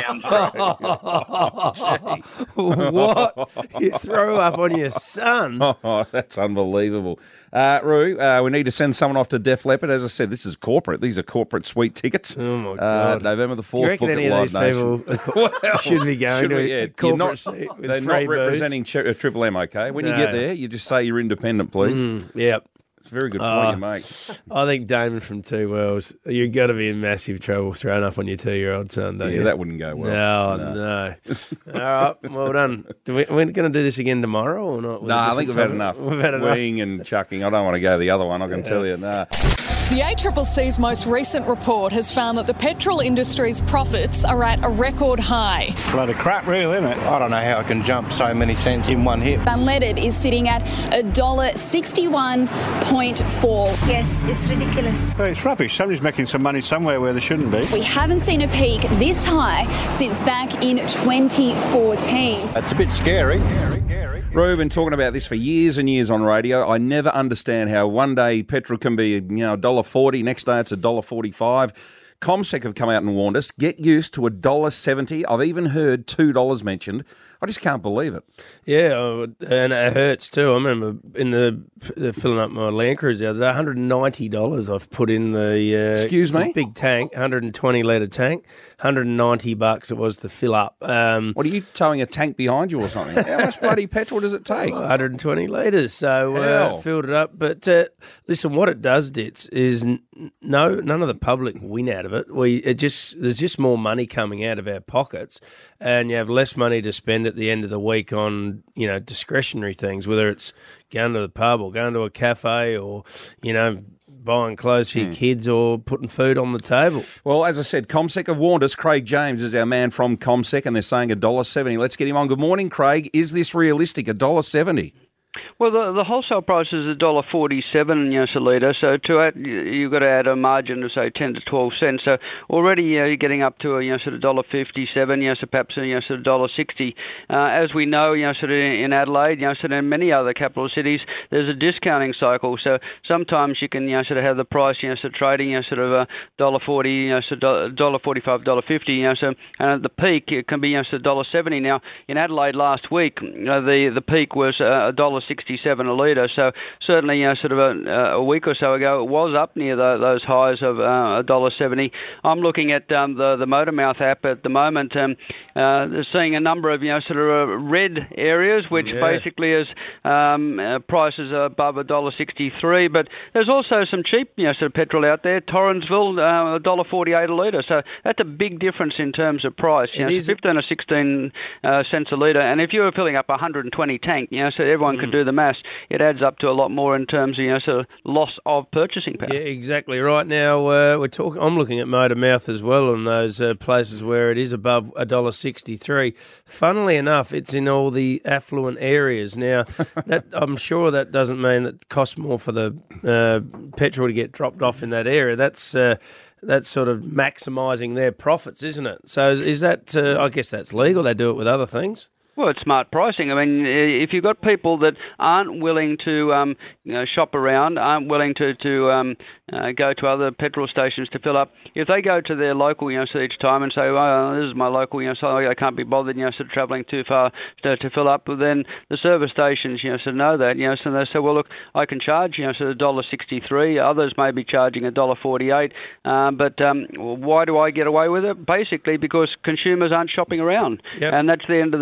[SPEAKER 11] lounge room.
[SPEAKER 3] What? You throw up on your son?
[SPEAKER 2] Oh, that's unbelievable. Uh, Roo, uh, we need to send someone off to Def Leppard. As I said, this is corporate. These are corporate suite tickets.
[SPEAKER 3] Oh, my
[SPEAKER 2] Uh,
[SPEAKER 3] God.
[SPEAKER 2] November the
[SPEAKER 3] Do
[SPEAKER 2] fourth.
[SPEAKER 3] you reckon
[SPEAKER 2] book
[SPEAKER 3] any
[SPEAKER 2] at
[SPEAKER 3] of these
[SPEAKER 2] Live Nation.
[SPEAKER 3] people should be going
[SPEAKER 2] Should
[SPEAKER 3] to
[SPEAKER 2] we?
[SPEAKER 3] a
[SPEAKER 2] Yeah,
[SPEAKER 3] corporate
[SPEAKER 2] you're not,
[SPEAKER 3] seat with
[SPEAKER 2] they're
[SPEAKER 3] free
[SPEAKER 2] not
[SPEAKER 3] booze?
[SPEAKER 2] representing Ch- uh, Triple M, okay? When you
[SPEAKER 3] No.
[SPEAKER 2] get there, you just say you're independent, please.
[SPEAKER 3] Mm, yep.
[SPEAKER 2] It's a very good point
[SPEAKER 3] Uh,
[SPEAKER 2] you make.
[SPEAKER 3] I think Damon from Two Wells, you've got to be in massive trouble throwing up on your two-year-old son, don't
[SPEAKER 2] Yeah,
[SPEAKER 3] you?
[SPEAKER 2] that wouldn't go well.
[SPEAKER 3] No,
[SPEAKER 2] No.
[SPEAKER 3] no. All right, well done. Do we, we're going to do this again tomorrow or not? With
[SPEAKER 2] No,
[SPEAKER 3] a
[SPEAKER 2] I think we've had
[SPEAKER 3] different
[SPEAKER 2] enough.
[SPEAKER 3] topic? We've had enough.
[SPEAKER 2] Weeing and chucking. I don't want to go the other one, I can tell you. No.
[SPEAKER 12] The A C C C's most recent report has found that the petrol industry's profits are at a record high.
[SPEAKER 13] Bloody crap, really, isn't it? I don't know how I can jump so many cents in one hit.
[SPEAKER 14] Unleaded is sitting at one dollar sixty-one point four.
[SPEAKER 15] Yes, it's ridiculous.
[SPEAKER 13] Well, it's rubbish. Somebody's making some money somewhere where they shouldn't be.
[SPEAKER 14] We haven't seen a peak this high since back in twenty fourteen.
[SPEAKER 13] It's a bit scary.
[SPEAKER 2] Roo, been talking about this for years and years on radio. I never understand how one day petrol can be, you know, one dollar forty, next day it's one dollar forty-five. Comsec have come out and warned us, get used to one dollar seventy. I've even heard two dollars mentioned. I just can't believe it.
[SPEAKER 3] Yeah, oh, and it hurts too. I remember in the, the filling up my Land Cruiser the other day, one hundred ninety dollars I've put in the uh,
[SPEAKER 2] Excuse me?
[SPEAKER 3] big tank, one hundred twenty litre tank, one hundred ninety bucks it was to fill up. Um,
[SPEAKER 2] What are you towing a tank behind you or something? How much bloody petrol does it take?
[SPEAKER 3] one hundred twenty litres, so uh,
[SPEAKER 2] Hell.
[SPEAKER 3] filled it up. But uh, listen, what it does, Ditz, is n- no none of the public win out of it. We it just there's just more money coming out of our pockets, and you have less money to spend at the end of the week on, you know, discretionary things, whether it's going to the pub or going to a cafe or, you know, buying clothes for your kids or putting food on the table.
[SPEAKER 2] Well, as I said, Comsec have warned us. Craig James is our man from Comsec, and they're saying one dollar seventy. Let's get him on. Good morning, Craig. Is this realistic, one dollar seventy?
[SPEAKER 16] Well, the, the wholesale price is one dollar forty-seven, you know, a litre. So to add, you've got to add a margin of say ten to twelve cents. So already you know, you're getting up to a you know sort of one dollar fifty-seven, you know, so perhaps you know sort of one dollar sixty. Uh, as we know, you know, sort of in Adelaide, you know, sort of in many other capital cities, there's a discounting cycle. So sometimes you can you know sort of have the price you know sort of trading you know sort of a one dollar forty, you know, so one dollar forty-five, one dollar fifty, you know, so and at the peak it can be you know so one dollar seventy. Now in Adelaide last week, you know, the the peak was uh, one dollar sixty-seven a litre. So certainly, you know, sort of a, a week or so ago, it was up near the, those highs of uh, one dollar seventy. I'm looking at um, the the Motormouth app at the moment. Um, uh, they're seeing a number of you know sort of uh, red areas, which
[SPEAKER 3] Yeah.
[SPEAKER 16] basically is um, uh, prices are above one dollar sixty-three. But there's also some cheap you know sort of petrol out there. Torrensville, uh, one dollar forty-eight a litre. So that's a big difference in terms of price. You
[SPEAKER 3] It
[SPEAKER 16] know,
[SPEAKER 3] is.
[SPEAKER 16] so fifteen or sixteen uh, cents a litre. And if you were filling up a one hundred twenty tank, you know, so everyone
[SPEAKER 3] Mm.
[SPEAKER 16] could do the maths, it adds up to a lot more in terms of you know sort of loss of purchasing power.
[SPEAKER 3] Yeah, exactly. Right now, uh, we're talking. I'm looking at Motormouth as well, and those uh, places where it is above a dollar sixty-three. Funnily enough, it's in all the affluent areas. Now, that I'm sure that doesn't mean that it costs more for the uh, petrol to get dropped off in that area. That's uh, that's sort of maximising their profits, isn't it? So, is, is that? Uh, I guess that's legal. They do it with other things.
[SPEAKER 16] Well, it's smart pricing. I mean, if you've got people that aren't willing to um, you know, shop around, aren't willing to, to um, uh, go to other petrol stations to fill up, if they go to their local, you know, so each time and say, well, this is my local, you know, so I can't be bothered, you know, sort of travelling too far to, to fill up, then the service stations, you know, sort of know that, you know, so they say, well, look, I can charge, you know, sort of one dollar sixty-three. Others may be charging one dollar forty-eight. Um, but um, why do I get away with it? Basically, because consumers aren't shopping around.
[SPEAKER 3] Yep.
[SPEAKER 16] And that's the end of the day. I mean,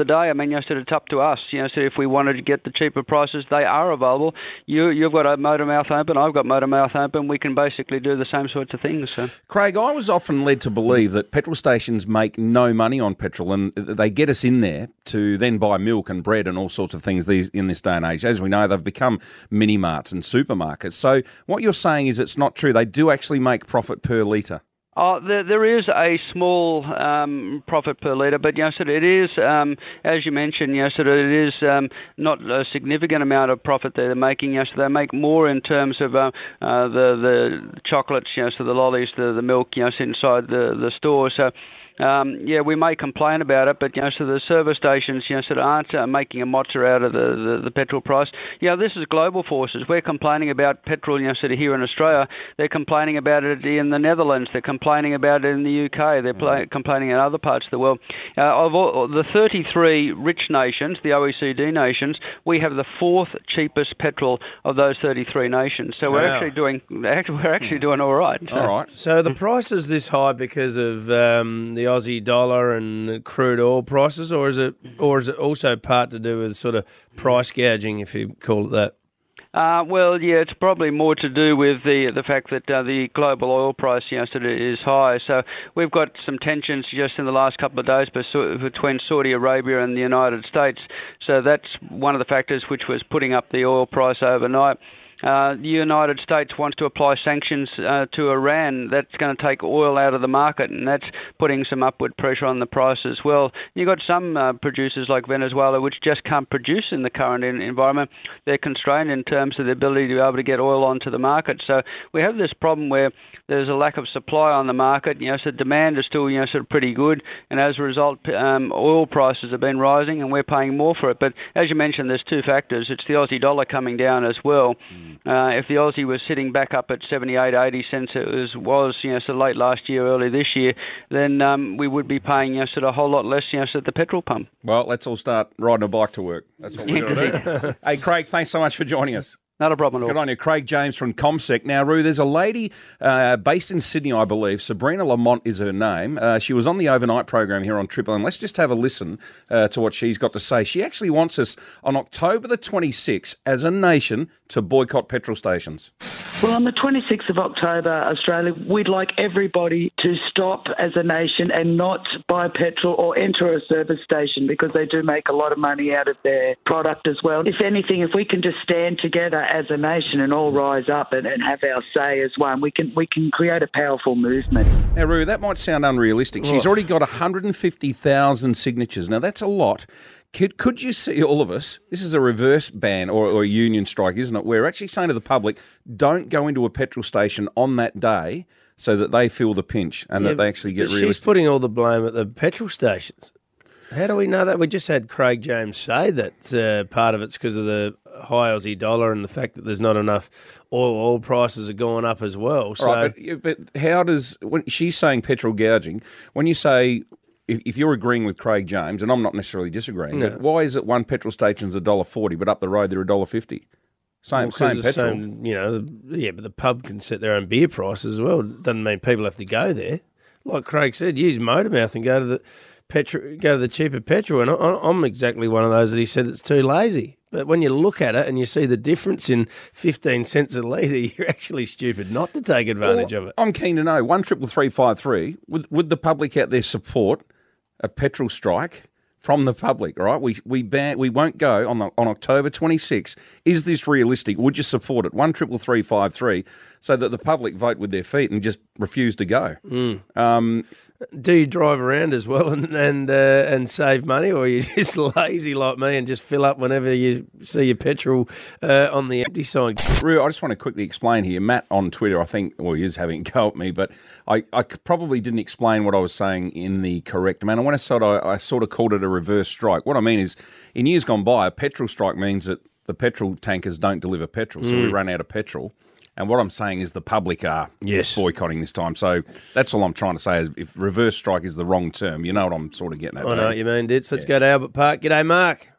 [SPEAKER 16] mean, you know, sort of it's up to us. You know, so if we wanted to get the cheaper prices, they are available. You, you've got a motor mouth open, I've got motor mouth open. We can basically do the same sorts of things. So.
[SPEAKER 2] Craig, I was often led to believe that petrol stations make no money on petrol, and they get us in there to then buy milk and bread and all sorts of things these in this day and age. As we know, they've become mini marts and supermarkets. So what you're saying is it's not true. They do actually make profit per litre.
[SPEAKER 16] Oh, there, there is a small um, profit per litre, but you know, sort of it is, um, as you mentioned, you know, sort of it is um, not a significant amount of profit they're making. You know, so they make more in terms of uh, uh, the the chocolates, you know, so the lollies, the the milk, you know, inside the the store. So. Um, yeah, we may complain about it, but you know, so the service stations, you know, sort of aren't uh, making a mozza out of the, the, the petrol price. Yeah, this is global forces. We're complaining about petrol, you know, sort of here in Australia. They're complaining about it in the Netherlands. They're complaining about it in the U K. They're pla- complaining in other parts of the world. Uh, of all, the thirty-three rich nations, the O E C D nations, we have the fourth cheapest petrol of those thirty-three nations. So we're
[SPEAKER 3] Wow.
[SPEAKER 16] actually doing we're actually doing all right. So.
[SPEAKER 2] All right.
[SPEAKER 3] So the price is this high because of um, the Aussie dollar and crude oil prices, or is it, or is it also part to do with sort of price gouging, if you call it that?
[SPEAKER 16] Uh, well, yeah, it's probably more to do with the the fact that uh, the global oil price, you know, sort of is high. So we've got some tensions just in the last couple of days between Saudi Arabia and the United States. So that's one of the factors which was putting up the oil price overnight. Uh, the United States wants to apply sanctions uh, to Iran. That's going to take oil out of the market, and that's putting some upward pressure on the price as well. You've got some uh, producers like Venezuela which just can't produce in the current in- environment. They're constrained in terms of the ability to be able to get oil onto the market. So we have this problem where there's a lack of supply on the market. You know, so demand is still, you know, sort of pretty good, and as a result, um, oil prices have been rising, and we're paying more for it. But as you mentioned, there's two factors. It's the Aussie dollar coming down as well. Mm. Uh, if the Aussie was sitting back up at seventy-eight, eighty cents, it was, was you know, so late last year, early this year, then um, we would be paying, you know, sort of a whole lot less, you know, so at the petrol pump.
[SPEAKER 2] Well, let's all start riding a bike to work. That's what we're going to do. Hey, Craig, thanks so much for joining us.
[SPEAKER 16] Not a problem at all.
[SPEAKER 2] Good on you. Craig James from ComSec. Now, Roo, there's a lady uh, based in Sydney, I believe. Sabrina Lamont is her name. Uh, she was on the overnight program here on Triple M. Let's just have a listen uh, to what she's got to say. She actually wants us on October the twenty-sixth as a nation to boycott petrol stations.
[SPEAKER 17] Well, on the twenty-sixth of October, Australia, we'd like everybody to stop as a nation and not buy petrol or enter a service station, because they do make a lot of money out of their product as well. If anything, if we can just stand together as a nation and all rise up and, and have our say as one, we can we can create a powerful movement.
[SPEAKER 2] Now, Roo, that might sound unrealistic. She's
[SPEAKER 17] Oh.
[SPEAKER 2] already got one hundred fifty thousand signatures. Now, that's a lot. Could, could you see all of us, this is a reverse ban or, or a union strike, isn't it? We're actually saying to the public, don't go into a petrol station on that day so that they feel the pinch and
[SPEAKER 3] Yeah,
[SPEAKER 2] that they actually get
[SPEAKER 3] but
[SPEAKER 2] realistic.
[SPEAKER 3] She's putting all the blame at the petrol stations. How do we know that? We just had Craig James say that uh, part of it's because of the high Aussie dollar and the fact that there's not enough oil. Oil prices are going up as well. So,
[SPEAKER 2] Right, but, but how does, when she's saying petrol gouging, when you say, if, if you're agreeing with Craig James, and I'm not necessarily disagreeing,
[SPEAKER 3] No.
[SPEAKER 2] but why is it one petrol station's one dollar forty, but up the road they're one dollar fifty? Same,
[SPEAKER 3] Well, 'cause
[SPEAKER 2] same
[SPEAKER 3] it's
[SPEAKER 2] petrol.
[SPEAKER 3] same, you know, the, yeah, but the pub can set their own beer prices as well. Doesn't mean people have to go there. Like Craig said, use Motormouth and go to the petrol, go to the cheaper petrol. And I, I'm exactly one of those that he said it's too lazy. But when you look at it and you see the difference in fifteen cents a litre, you're actually stupid not to take advantage
[SPEAKER 2] Well,
[SPEAKER 3] of it.
[SPEAKER 2] I'm keen to know, one triple three five three, would, would the public out there support a petrol strike from the public, all right? We we ban, we won't go on the, on October twenty-sixth. Is this realistic? Would you support it? one triple three five three, so that the public vote with their feet and just refuse to go.
[SPEAKER 3] Mm.
[SPEAKER 2] Um,
[SPEAKER 3] Do you drive around as well and and, uh, and save money, or are you just lazy like me and just fill up whenever you see your petrol uh, on the empty side?
[SPEAKER 2] Roo, I just want to quickly explain here. Matt on Twitter, I think, well, he is having a go at me, but I, I probably didn't explain what I was saying in the correct manner. When I said I, I sort of called it a reverse strike, what I mean is, in years gone by, a petrol strike means that the petrol tankers don't deliver petrol, so we
[SPEAKER 3] Mm.
[SPEAKER 2] run out of petrol. And what I'm saying is the public are
[SPEAKER 3] Yes.
[SPEAKER 2] boycotting this time. So that's all I'm trying to say is if reverse strike is the wrong term, you know what I'm sort of getting at.
[SPEAKER 3] I know
[SPEAKER 2] don't
[SPEAKER 3] what you mean, Ditz. Let's go to Albert Park. G'day, Mark.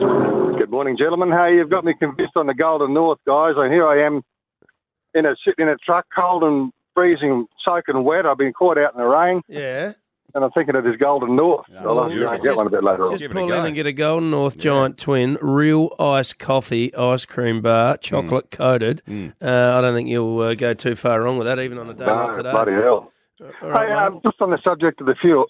[SPEAKER 18] Good morning, gentlemen. Hey, you've got me convinced on the Golden North, guys. And here I am in a sitting in a truck, cold and freezing, soaking wet. I've been caught out in the rain.
[SPEAKER 3] Yeah.
[SPEAKER 18] and I'm thinking of this Golden North. I'll have to go and get one a bit later on.
[SPEAKER 3] Just pull in and get a Golden North Giant Twin, real iced coffee, ice cream bar, chocolate coated.
[SPEAKER 2] Mm.
[SPEAKER 3] Uh, I don't think you'll uh, go too far wrong with that, even on a day
[SPEAKER 18] No,
[SPEAKER 3] like today.
[SPEAKER 18] bloody hell.
[SPEAKER 3] All right,
[SPEAKER 18] Hey, um, just on the subject of the fuel,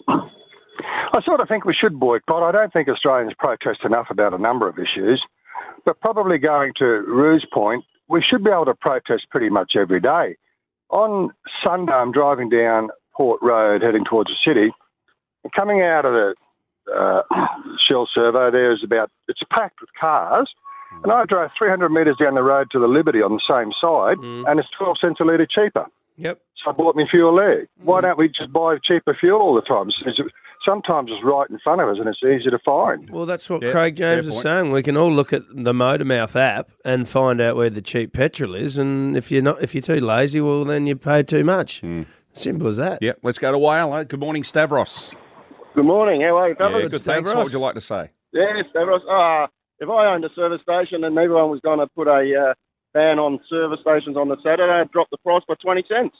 [SPEAKER 18] I sort of think we should boycott. I don't think Australians protest enough about a number of issues, but probably going to Rue's point, we should be able to protest pretty much every day. On Sunday, I'm driving down Port Road heading towards the city. Coming out of the uh, Shell Servo, there's about, it's packed with cars, and I drove three hundred metres down the road to the Liberty on the same side,
[SPEAKER 3] Mm.
[SPEAKER 18] and it's twelve cents a litre cheaper.
[SPEAKER 3] Yep.
[SPEAKER 18] So I bought me fuel there. Why don't we just buy cheaper fuel all the time? It's- Sometimes it's right in front of us and it's easy to find.
[SPEAKER 3] Well, that's what
[SPEAKER 18] Yeah,
[SPEAKER 3] Craig James
[SPEAKER 18] fair
[SPEAKER 3] is
[SPEAKER 18] point.
[SPEAKER 3] saying. We can all look at the Motormouth app and find out where the cheap petrol is, and if you're not, if you're too lazy, well, then you pay too much. Simple as that.
[SPEAKER 2] Yep, let's go to Wales. Good morning, Stavros.
[SPEAKER 19] Good morning. How are you, fellas?
[SPEAKER 2] Yeah, good, thanks. What would you like to say?
[SPEAKER 19] Yeah, Stavros. Uh, if I owned a service station and everyone was going to put a uh, ban on service stations on the Saturday, I'd drop the price by twenty cents.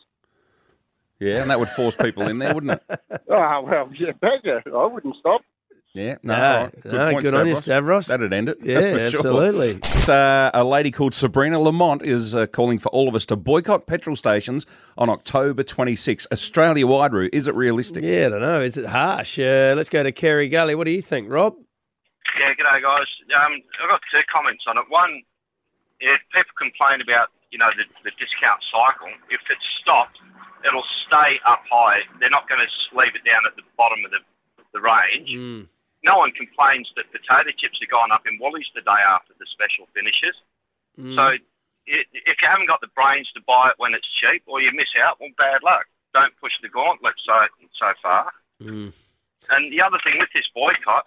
[SPEAKER 2] Yeah, and that would force people in there, wouldn't it?
[SPEAKER 19] Oh, well, yeah, beggar. I wouldn't stop.
[SPEAKER 2] Yeah, no,
[SPEAKER 3] No,
[SPEAKER 2] all right.
[SPEAKER 3] no,
[SPEAKER 2] point,
[SPEAKER 3] good on you, Stavros.
[SPEAKER 2] That'd end it.
[SPEAKER 3] Yeah,
[SPEAKER 2] for sure.
[SPEAKER 3] absolutely.
[SPEAKER 2] Uh, a lady called Sabrina Lamont is uh, calling for all of us to boycott petrol stations on October twenty-sixth. Australia-wide, Roo. Is it realistic?
[SPEAKER 3] Yeah, I don't know. Is it harsh? Uh, let's go to Kerry Gully. What do you think, Rob?
[SPEAKER 20] Yeah, g'day guys. Um, I've got two comments on it. One, if people complain about, you know, the, the discount cycle, if it's stopped, it'll stay up high. They're not going to leave it down at the bottom of the, the range.
[SPEAKER 3] Mm.
[SPEAKER 20] No one complains that potato chips are going up in Woolies the day after the special finishes.
[SPEAKER 3] Mm.
[SPEAKER 20] So it, if you haven't got the brains to buy it when it's cheap, or you miss out, well, bad luck. Don't push the gauntlet so so far.
[SPEAKER 3] Mm.
[SPEAKER 20] And the other thing with this boycott,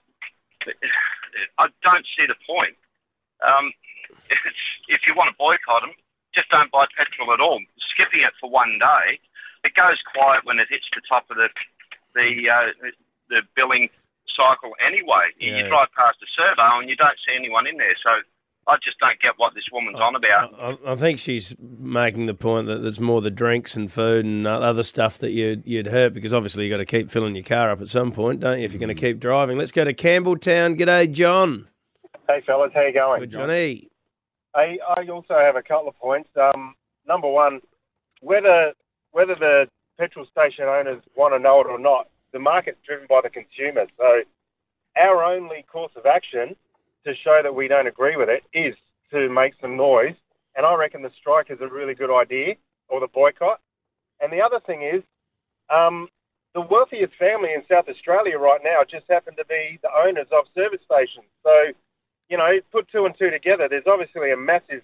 [SPEAKER 20] I don't see the point. Um, if, it's, if you want to boycott them, just don't buy petrol at all. Skipping it for one day, it goes quiet when it hits the top of the the uh, the billing cycle anyway. You,
[SPEAKER 3] Yeah.
[SPEAKER 20] you drive past a servo and you don't see anyone in there. So I just don't get what this woman's on about.
[SPEAKER 3] I, I think she's making the point that there's more the drinks and food and other stuff that you'd, you'd hurt, because obviously you've got to keep filling your car up at some point, don't you, if you're going to keep driving. Let's go to Campbelltown. G'day, John.
[SPEAKER 21] Hey, fellas, how you going?
[SPEAKER 3] Good, Johnny.
[SPEAKER 21] I, I also have a couple of points. Um, number one, whether whether the petrol station owners want to know it or not, the market's driven by the consumers. So our only course of action to show that we don't agree with it is to make some noise. And I reckon the strike is a really good idea, or the boycott. And the other thing is, um, the wealthiest family in South Australia right now just happen to be the owners of service stations. So, you know, put two and two together, there's obviously a massive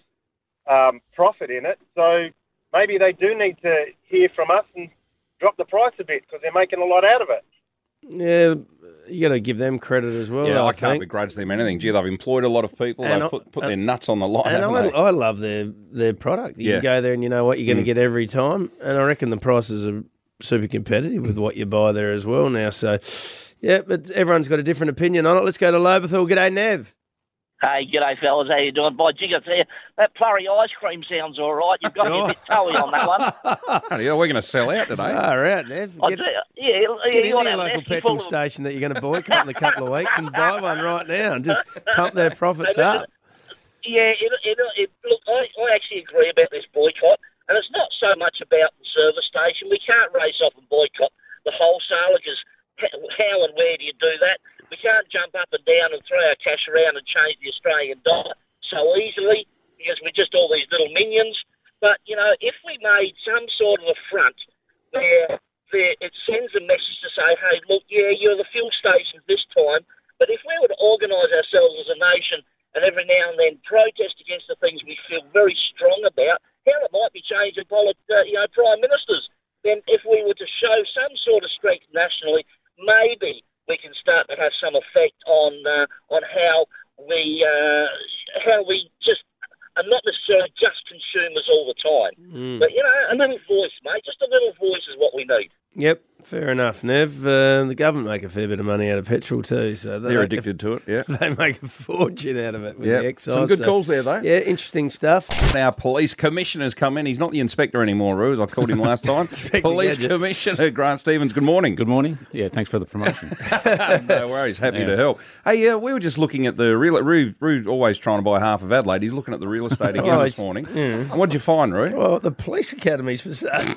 [SPEAKER 21] um, profit in it. So maybe they do need to hear from us and drop the price a bit, because they're making a lot out of it.
[SPEAKER 3] Yeah, you got to give them credit as well.
[SPEAKER 2] Yeah,
[SPEAKER 3] though,
[SPEAKER 2] I,
[SPEAKER 3] I
[SPEAKER 2] can't
[SPEAKER 3] think.
[SPEAKER 2] begrudge them anything. Gee, they've employed a lot of people.
[SPEAKER 3] And
[SPEAKER 2] They've
[SPEAKER 3] I-
[SPEAKER 2] put, put
[SPEAKER 3] and-
[SPEAKER 2] their nuts on the line,
[SPEAKER 3] And
[SPEAKER 2] haven't
[SPEAKER 3] I,
[SPEAKER 2] they?
[SPEAKER 3] I love their their product. You
[SPEAKER 2] Yeah.
[SPEAKER 3] can go there and you know what you're going to
[SPEAKER 2] Mm.
[SPEAKER 3] get every time. And I reckon the prices are super competitive with what you buy there as well now. So, yeah, but everyone's got a different opinion on it. Let's go to Lobethal. G'day, Nev.
[SPEAKER 22] Hey, g'day, fellas. How you doing? By jig, I tell you, that Plurry ice cream sounds all right. You've got me a bit toey on that one.
[SPEAKER 2] Honey, we're going to sell out today.
[SPEAKER 3] Far out, Nev.
[SPEAKER 22] I
[SPEAKER 3] Get,
[SPEAKER 22] tell you, yeah, yeah,
[SPEAKER 3] get
[SPEAKER 22] you
[SPEAKER 3] into
[SPEAKER 22] want
[SPEAKER 3] your
[SPEAKER 22] to have
[SPEAKER 3] local
[SPEAKER 22] nasty
[SPEAKER 3] petrol
[SPEAKER 22] full of-
[SPEAKER 3] station that you're going to boycott in a couple of weeks and buy one right now and just pump their profits
[SPEAKER 22] Hey,
[SPEAKER 3] up.
[SPEAKER 22] Yeah, it, it, it, look, I, I actually agree about this boycott, and it's not so much about the service station. We can't race off and boycott the wholesaler, because how and where do you do that? We can't jump up and down and throw our cash around and change the Australian dollar so easily, because we're just all these little minions. But, you know, if we made some sort of a front where, where it sends a message to say, hey, look, yeah, you're the fuel stations this time, but if we were to organise ourselves as a nation and every now and then protest against the things we feel very strong about, how it might be changing polit- uh, you know, prime ministers, then if we were to show some sort of strength nationally, maybe we can start to have some effect on uh, on how we uh, how we just are not necessarily just consumers all the time.
[SPEAKER 3] Mm.
[SPEAKER 22] But, you know, a little voice, mate, just a little voice is what we need.
[SPEAKER 3] Yep, Fair enough, Nev. Uh, the government make a fair bit of money out of petrol too, so
[SPEAKER 2] They're addicted to it, yeah.
[SPEAKER 3] They make a fortune out of it with
[SPEAKER 2] Yeah.
[SPEAKER 3] the excise.
[SPEAKER 2] Some good
[SPEAKER 3] so-
[SPEAKER 2] calls there, though.
[SPEAKER 3] Yeah, interesting stuff.
[SPEAKER 2] Our police commissioner's come in. He's not the inspector anymore, Roo, as I called him last time. Police
[SPEAKER 3] Gadget.
[SPEAKER 2] Commissioner Grant Stevens, good morning.
[SPEAKER 1] Good morning. Yeah, thanks for the promotion.
[SPEAKER 2] No worries, happy
[SPEAKER 1] Yeah.
[SPEAKER 2] to help. Hey, uh, we were just looking at the real. Roo, Roo always trying to buy half of Adelaide. He's looking at the real estate again
[SPEAKER 3] Oh,
[SPEAKER 2] this
[SPEAKER 3] it's-
[SPEAKER 2] morning.
[SPEAKER 3] yeah.
[SPEAKER 2] What'd you find, Roo?
[SPEAKER 3] Well, the police academy's for sale.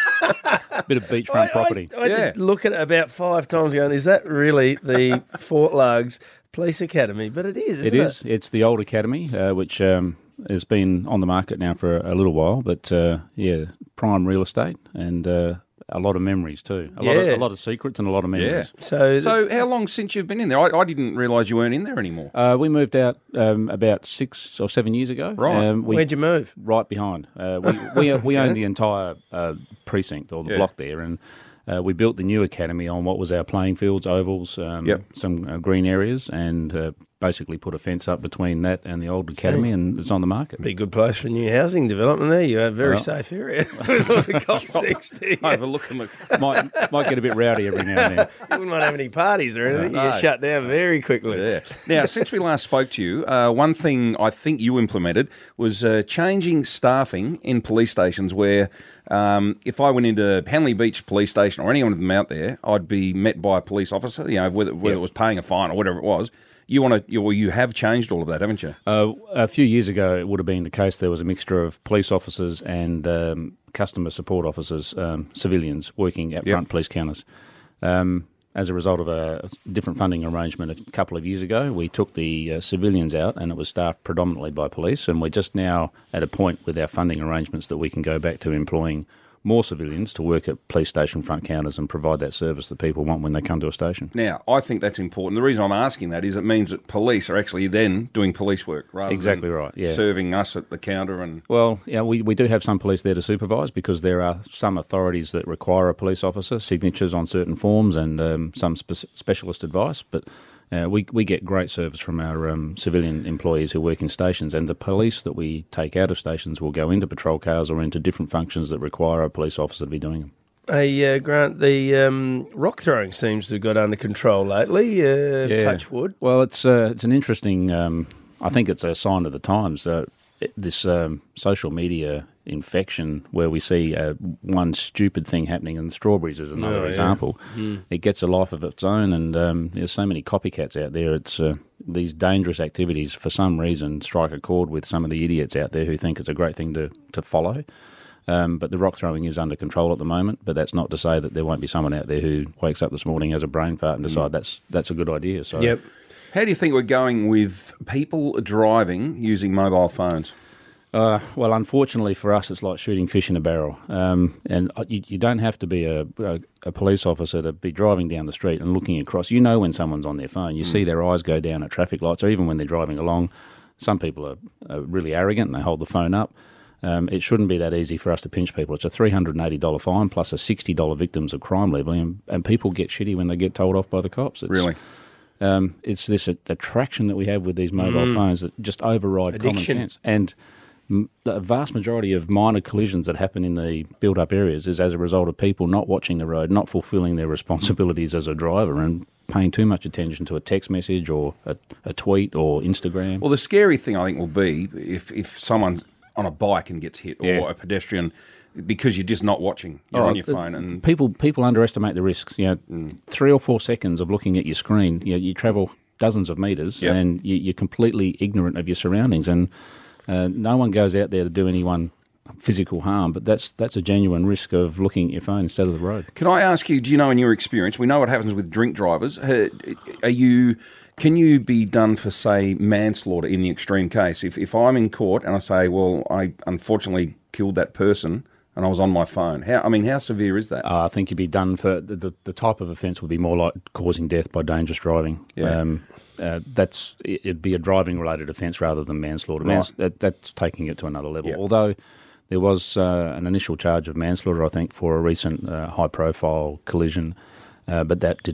[SPEAKER 1] Bit of beachfront property.
[SPEAKER 3] I, I did look at it about five times going, is that really the Fort Lugs Police Academy? But it is, isn't
[SPEAKER 1] It
[SPEAKER 3] it?
[SPEAKER 1] is. It's the old academy, uh, which um, has been on the market now for a, a little while. But uh, yeah, prime real estate and uh, a lot of memories too. A, lot of,
[SPEAKER 2] Yeah.
[SPEAKER 1] a lot of secrets and a lot of memories.
[SPEAKER 3] So,
[SPEAKER 2] So, how long since you've been in there? I, I didn't realise you weren't in there anymore.
[SPEAKER 1] Uh, we moved out um, about six or seven years ago.
[SPEAKER 2] Right.
[SPEAKER 1] Um, we,
[SPEAKER 3] Where'd you move?
[SPEAKER 1] Right behind. Uh, we we, we
[SPEAKER 3] Okay.
[SPEAKER 1] own the entire uh, precinct or the
[SPEAKER 2] Yeah.
[SPEAKER 1] block there, and uh, we built the new academy on what was our playing fields, ovals, um,
[SPEAKER 2] Yep.
[SPEAKER 1] some uh, green areas, and uh, basically put a fence up between that and the old academy, and it's on the market.
[SPEAKER 3] Be a good place for new housing development there. You have a very
[SPEAKER 1] Well.
[SPEAKER 3] safe area with all the cops next to you.
[SPEAKER 2] Overlooking the...
[SPEAKER 1] might might get a bit rowdy every now and then.
[SPEAKER 3] You wouldn't want to have any parties or anything. You
[SPEAKER 2] No.
[SPEAKER 3] get shut down very quickly.
[SPEAKER 2] Yeah. Now, since we last spoke to you, uh, one thing I think you implemented was uh, changing staffing in police stations where um, if I went into Hanley Beach Police Station or any one of them out there, I'd be met by a police officer, you know, whether, whether
[SPEAKER 1] Yep.
[SPEAKER 2] it was paying a fine or whatever it was. You want to, you, well, you have changed all of that, haven't you?
[SPEAKER 1] Uh, a few years ago, it would have been the case there was a mixture of police officers and um, customer support officers, um, civilians, working at
[SPEAKER 2] Yep.
[SPEAKER 1] front police counters. Um, as a result of a different funding arrangement a couple of years ago, we took the uh, civilians out and it was staffed predominantly by police, and we're just now at a point with our funding arrangements that we can go back to employing more civilians to work at police station front counters and provide that service that people want when they come to a station.
[SPEAKER 2] Now, I think that's important. The reason I'm asking that is it means that police are actually then doing police work rather
[SPEAKER 1] Exactly
[SPEAKER 2] than
[SPEAKER 1] right, yeah.
[SPEAKER 2] serving us at the counter and...
[SPEAKER 1] Well, yeah, we, we do have some police there to supervise because there are some authorities that require a police officer, signatures on certain forms and um, some spe- specialist advice, but uh, we, we get great service from our um, civilian employees who work in stations, and the police that we take out of stations will go into patrol cars or into different functions that require a police officer to be doing them.
[SPEAKER 3] Hey, uh, Grant, the um, rock throwing seems to have got under control lately. Uh, Touch wood.
[SPEAKER 1] Well, it's uh, it's an interesting. Um, I think it's a sign of the times. Uh, it, this um, social media infection, where we see uh, one stupid thing happening, and strawberries is another
[SPEAKER 3] Oh, yeah.
[SPEAKER 1] example.
[SPEAKER 3] Mm.
[SPEAKER 1] It gets a life of its own, and um, there's so many copycats out there. It's uh, these dangerous activities, for some reason, strike a chord with some of the idiots out there who think it's a great thing to to follow. Um, but the rock throwing is under control at the moment, but that's not to say that there won't be someone out there who wakes up this morning, has a brain fart and decide that's that's a good idea. So,
[SPEAKER 2] Yep. How do you think we're going with people driving using mobile phones?
[SPEAKER 1] Uh, well, unfortunately for us, it's like shooting fish in a barrel. Um, and you, you don't have to be a, a, a police officer to be driving down the street and looking across. You know when someone's on their phone. You
[SPEAKER 2] Mm.
[SPEAKER 1] see their eyes go down at traffic lights, or even when they're driving along. Some people are, are really arrogant and they hold the phone up. Um, it shouldn't be that easy for us to pinch people. It's a three hundred eighty dollars fine plus a sixty dollars victims of crime level, and, and people get shitty when they get told off by the cops. It's,
[SPEAKER 2] Really?
[SPEAKER 1] Um, it's this attraction that we have with these mobile
[SPEAKER 2] Mm.
[SPEAKER 1] phones that just override common
[SPEAKER 2] Addiction.
[SPEAKER 1] sense. And m- the vast majority of minor collisions that happen in the built-up areas is as a result of people not watching the road, not fulfilling their responsibilities as a driver, and paying too much attention to a text message or a, a tweet or Instagram.
[SPEAKER 2] Well, the scary thing, I think, will be if, if someone's on a bike and gets hit, or
[SPEAKER 1] Yeah.
[SPEAKER 2] a pedestrian, because you're just not watching. You're
[SPEAKER 1] Oh,
[SPEAKER 2] on your
[SPEAKER 1] the-
[SPEAKER 2] phone. and
[SPEAKER 1] people people underestimate the risks. You know, three or four seconds of looking at your screen, you know, you travel dozens of metres,
[SPEAKER 2] Yep.
[SPEAKER 1] and you, you're completely ignorant of your surroundings. And uh, no one goes out there to do anyone physical harm, but that's that's a genuine risk of looking at your phone instead of the road.
[SPEAKER 2] Can I ask you, do you know in your experience, we know what happens with drink drivers, uh, are you, can you be done for, say, manslaughter in the extreme case? If, if I'm in court and I say, well, I unfortunately killed that person and I was on my phone, how, I mean, how severe is that?
[SPEAKER 1] Uh, I think you'd be done for the, the, the type of offence would be more like causing death by dangerous driving.
[SPEAKER 2] Yeah.
[SPEAKER 1] Um, uh, that's it'd be a driving related offence rather than manslaughter.
[SPEAKER 2] Right.
[SPEAKER 1] Mans, that, that's taking it to another level.
[SPEAKER 2] Yep.
[SPEAKER 1] Although there was uh, an initial charge of manslaughter, I think, for a recent uh, high profile collision, uh, but that didn't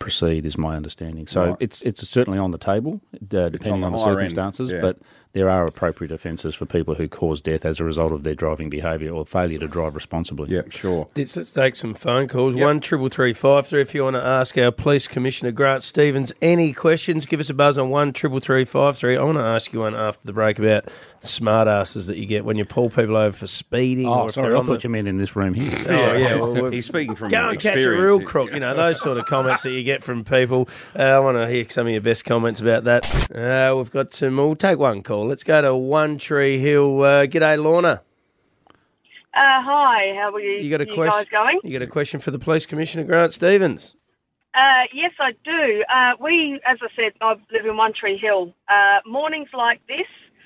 [SPEAKER 1] proceed, is my understanding. So
[SPEAKER 2] Right.
[SPEAKER 1] it's it's certainly on the table, uh, depending
[SPEAKER 2] on
[SPEAKER 1] on
[SPEAKER 2] the
[SPEAKER 1] the,
[SPEAKER 2] higher end,
[SPEAKER 1] circumstances.
[SPEAKER 2] yeah.
[SPEAKER 1] But there are appropriate offences for people who cause death as a result of their driving behaviour or failure to drive responsibly.
[SPEAKER 2] Yeah, sure.
[SPEAKER 3] Let's, let's take some phone calls. One triple three five three. If you want to ask our Police Commissioner Grant Stevens any questions, give us a buzz on one triple three five three. I want to ask you one after the break about smart asses that you get when you pull people over for speeding.
[SPEAKER 1] Oh,
[SPEAKER 3] or if
[SPEAKER 1] sorry,
[SPEAKER 3] they're
[SPEAKER 1] I
[SPEAKER 3] on
[SPEAKER 1] thought
[SPEAKER 3] the-
[SPEAKER 1] you meant in this room here.
[SPEAKER 3] Oh yeah, well, we're-
[SPEAKER 2] He's speaking from
[SPEAKER 3] go and catch a
[SPEAKER 2] experience.
[SPEAKER 3] real crook. You know those sort of comments that you get from people. Uh, I want to hear some of your best comments about that. Uh, we've got some. We'll take one call. Let's go to One Tree Hill. Uh, g'day, Lorna.
[SPEAKER 4] Uh, hi, how are you,
[SPEAKER 3] You got a
[SPEAKER 4] you
[SPEAKER 3] question?
[SPEAKER 4] guys going?
[SPEAKER 3] You got a question for the Police Commissioner Grant Stevens?
[SPEAKER 4] Uh, yes, I do. Uh, we, as I said, I live in One Tree Hill. Uh, mornings like this,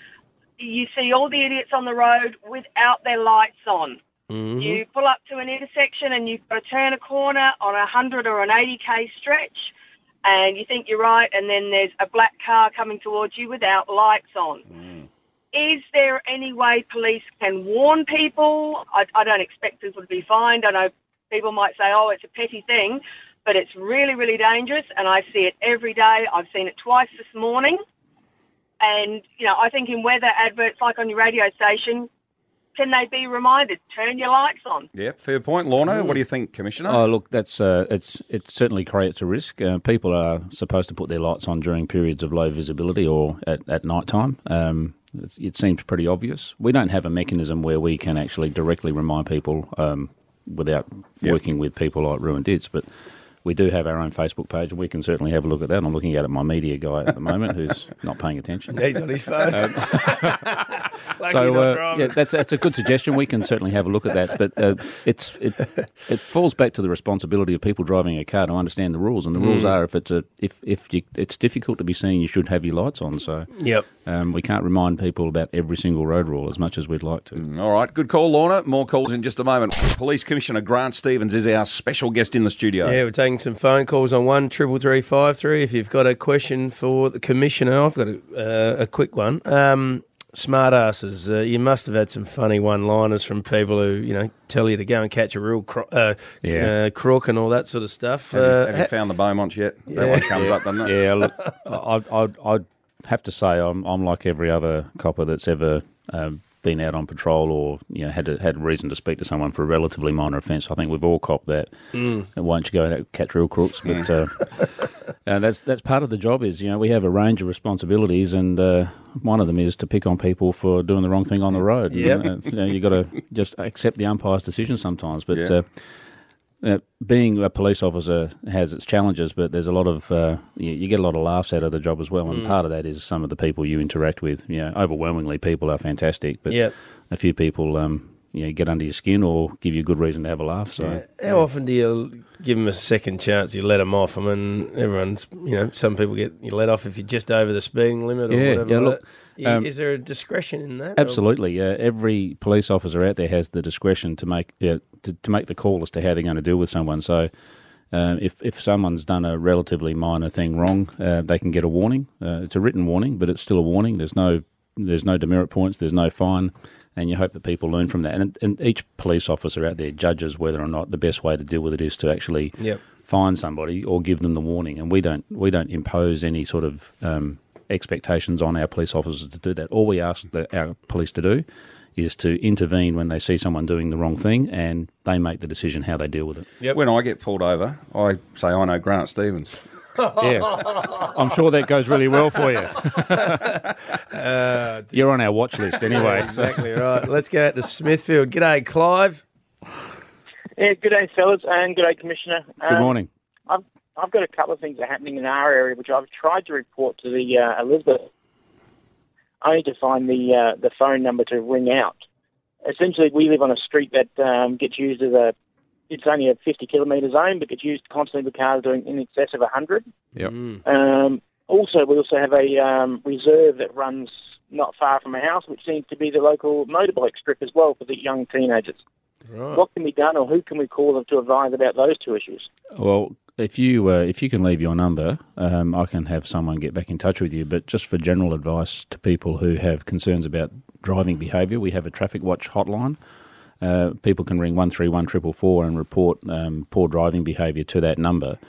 [SPEAKER 4] you see all the idiots on the road without their lights on.
[SPEAKER 3] Mm-hmm.
[SPEAKER 4] You pull up to an intersection and you've got to turn a corner on a one hundred or an eighty k stretch, and you think you're right, and then there's a black car coming towards you without lights on. Is there any way police can warn people? I, I don't expect people to be fined. I know people might say, oh, it's a petty thing, but it's really, really dangerous, and I see it every day. I've seen it twice this morning. And, you know, I think in weather adverts like on your radio station, can they be reminded, turn your lights on?
[SPEAKER 2] Yeah, fair point. Lorna, what do you think, Commissioner?
[SPEAKER 1] Oh, look, that's uh, it's it certainly creates a risk. Uh, people are supposed to put their lights on during periods of low visibility or at, at night time. Um, it's, it seems pretty obvious. We don't have a mechanism where we can actually directly remind people um, without
[SPEAKER 2] Yep.
[SPEAKER 1] working with people like Ruin Dits, but we do have our own Facebook page, and we can certainly have a look at that. I'm looking at it, my media guy at the moment, who's not paying attention.
[SPEAKER 3] He's on his phone.
[SPEAKER 1] Um,
[SPEAKER 3] Lucky
[SPEAKER 1] so
[SPEAKER 3] not
[SPEAKER 1] uh,
[SPEAKER 3] driving.
[SPEAKER 1] yeah, that's that's a good suggestion. We can certainly have a look at that, but uh, it's it it falls back to the responsibility of people driving a car to understand the rules, and the rules
[SPEAKER 3] Mm.
[SPEAKER 1] are if it's a if if you, it's difficult to be seen, you should have your lights on. So
[SPEAKER 3] Yep.
[SPEAKER 1] um, we can't remind people about every single road rule as much as we'd like to.
[SPEAKER 2] All right, good call, Lorna. More calls in just a moment. Police Commissioner Grant Stevens is our special guest in the studio.
[SPEAKER 3] Yeah, we're taking some phone calls on one triple three five three. If you've got a question for the Commissioner, I've got a, uh, a quick one. Um, smart asses, uh, you must have had some funny one-liners from people who, you know, tell you to go and catch a real cro- uh,
[SPEAKER 2] Yeah.
[SPEAKER 3] uh, crook and all that sort of stuff.
[SPEAKER 2] Have, you,
[SPEAKER 3] Uh,
[SPEAKER 2] have you
[SPEAKER 3] ha-
[SPEAKER 2] found the Beaumonts yet? That
[SPEAKER 3] Yeah.
[SPEAKER 2] one comes
[SPEAKER 1] yeah,
[SPEAKER 2] up, doesn't it?
[SPEAKER 1] Yeah, look, I'd, I'd, I'd have to say I'm I'm like every other copper that's ever um, been out on patrol or you know had a, had reason to speak to someone for a relatively minor offence. I think we've all copped that.
[SPEAKER 3] Mm.
[SPEAKER 1] And why don't you go out and catch real crooks? But uh, uh, that's that's part of the job. Is you know we have a range of responsibilities, and uh, one of them is to pick on people for doing the wrong thing on the road.
[SPEAKER 3] Yep.
[SPEAKER 1] You know, you know, you got to just accept the umpire's decision sometimes. But
[SPEAKER 2] Yeah.
[SPEAKER 1] uh, Uh, being a police officer has its challenges, but there's a lot of uh, you, you get a lot of laughs out of the job as well, and
[SPEAKER 3] Mm.
[SPEAKER 1] part of that is some of the people you interact with. You know, overwhelmingly, people are fantastic, but
[SPEAKER 3] Yep.
[SPEAKER 1] a few people, um, you know, get under your skin or give you a good reason to have a laugh. So,
[SPEAKER 3] How often do you give them a second chance? You let them off. I mean, everyone's, you know, some people get you let off if you're just over the speeding limit or
[SPEAKER 1] Yeah,
[SPEAKER 3] whatever.
[SPEAKER 1] yeah,
[SPEAKER 3] like
[SPEAKER 1] look,
[SPEAKER 3] that. You-
[SPEAKER 1] um,
[SPEAKER 3] is there a discretion in that? or-
[SPEAKER 1] absolutely, uh, every police officer out there has the discretion to make yeah, to, to make the call as to how they're going to deal with someone. So, uh, if if someone's done a relatively minor thing wrong, uh, they can get a warning. Uh, it's a written warning, but it's still a warning. There's no there's no demerit points. There's no fine, and you hope that people learn from that. And, and each police officer out there judges whether or not the best way to deal with it is to actually
[SPEAKER 3] Yep.
[SPEAKER 1] fine somebody or give them the warning. And we don't we don't impose any sort of um, expectations on our police officers to do that. All we ask the, our police to do is to intervene when they see someone doing the wrong thing, and they make the decision how they deal with it.
[SPEAKER 2] Yep. When I get pulled over, I say I know Grant Stevens.
[SPEAKER 1] Yeah, I'm sure that goes really well for you.
[SPEAKER 3] Uh,
[SPEAKER 1] You're on our watch list anyway.
[SPEAKER 3] Yeah, exactly right. Let's go out to Smithfield. G'day, Clive.
[SPEAKER 5] Yeah, good day, fellas, and good day, Commissioner.
[SPEAKER 1] Good
[SPEAKER 5] Um,
[SPEAKER 1] morning.
[SPEAKER 5] I've I've got a couple of things that are happening in our area, which I've tried to report to the uh, Elizabeth, only to find the uh, the phone number to ring out. Essentially, we live on a street that um, gets used as a. It's only a fifty kilometre zone, but gets used constantly with cars doing in excess of one hundred.
[SPEAKER 1] Yep.
[SPEAKER 5] Um, also, we also have a um, reserve that runs not far from our house, which seems to be the local motorbike strip as well for the young teenagers.
[SPEAKER 3] Right.
[SPEAKER 5] What can be done, or who can we call them to advise about those two issues?
[SPEAKER 1] Well, if you uh, if you can leave your number, um, I can have someone get back in touch with you. But just for general advice to people who have concerns about driving behaviour, we have a Traffic Watch hotline. Uh, people can ring one three one four four four and report um, poor driving behaviour to that number.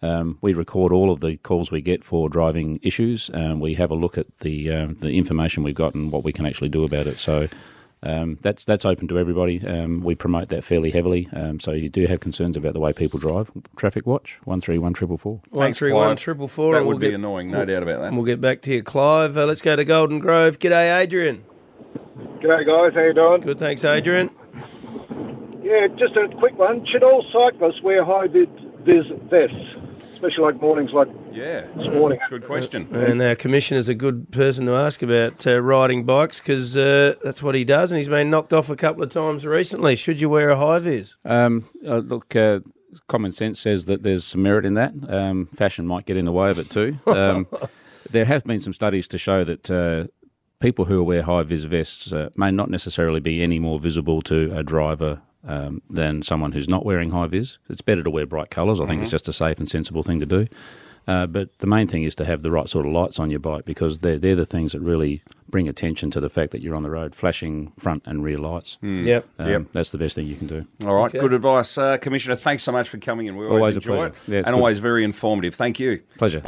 [SPEAKER 1] Um, we record all of the calls we get for driving issues, and we have a look at the um, the information we've got and what we can actually do about it. So um, that's that's open to everybody. Um, we promote that fairly heavily. Um, so you do have concerns about the way people drive, Traffic Watch, one three one four four.
[SPEAKER 3] One three one triple four.
[SPEAKER 2] That would be annoying, no doubt about that.
[SPEAKER 3] We'll get back to you, Clive. Uh, let's go to Golden Grove. G'day, Adrian.
[SPEAKER 6] G'day, guys. How you doing?
[SPEAKER 3] Good, thanks, Adrian.
[SPEAKER 6] Yeah, just a quick one. Should all cyclists wear high-vis vests, especially like mornings like
[SPEAKER 2] yeah.
[SPEAKER 6] this morning?
[SPEAKER 2] Good question.
[SPEAKER 3] And our commissioner's a good person to ask about uh, riding bikes because uh, that's what he does, and he's been knocked off a couple of times recently. Should you wear a high-vis?
[SPEAKER 1] Um, uh, look, uh, common sense says that there's some merit in that. Um, fashion might get in the way of it too. Um, there have been some studies to show that uh, people who wear high-vis vests uh, may not necessarily be any more visible to a driver Um, than someone who's not wearing high-vis. It's better to wear bright colours. I think
[SPEAKER 2] Mm-hmm.
[SPEAKER 1] it's just a safe and sensible thing to do. Uh, but the main thing is to have the right sort of lights on your bike because they're, they're the things that really bring attention to the fact that you're on the road, flashing front and rear lights.
[SPEAKER 2] Mm.
[SPEAKER 3] Yep.
[SPEAKER 1] Um,
[SPEAKER 2] Yep.
[SPEAKER 1] That's the best thing you can do.
[SPEAKER 2] All right,
[SPEAKER 1] Okay.
[SPEAKER 2] good advice. Uh, Commissioner, thanks so much for coming in. We always,
[SPEAKER 1] Always a
[SPEAKER 2] enjoy
[SPEAKER 1] pleasure.
[SPEAKER 2] it.
[SPEAKER 1] Yeah, it's
[SPEAKER 2] and
[SPEAKER 1] good.
[SPEAKER 2] always very informative. Thank you.
[SPEAKER 1] Pleasure.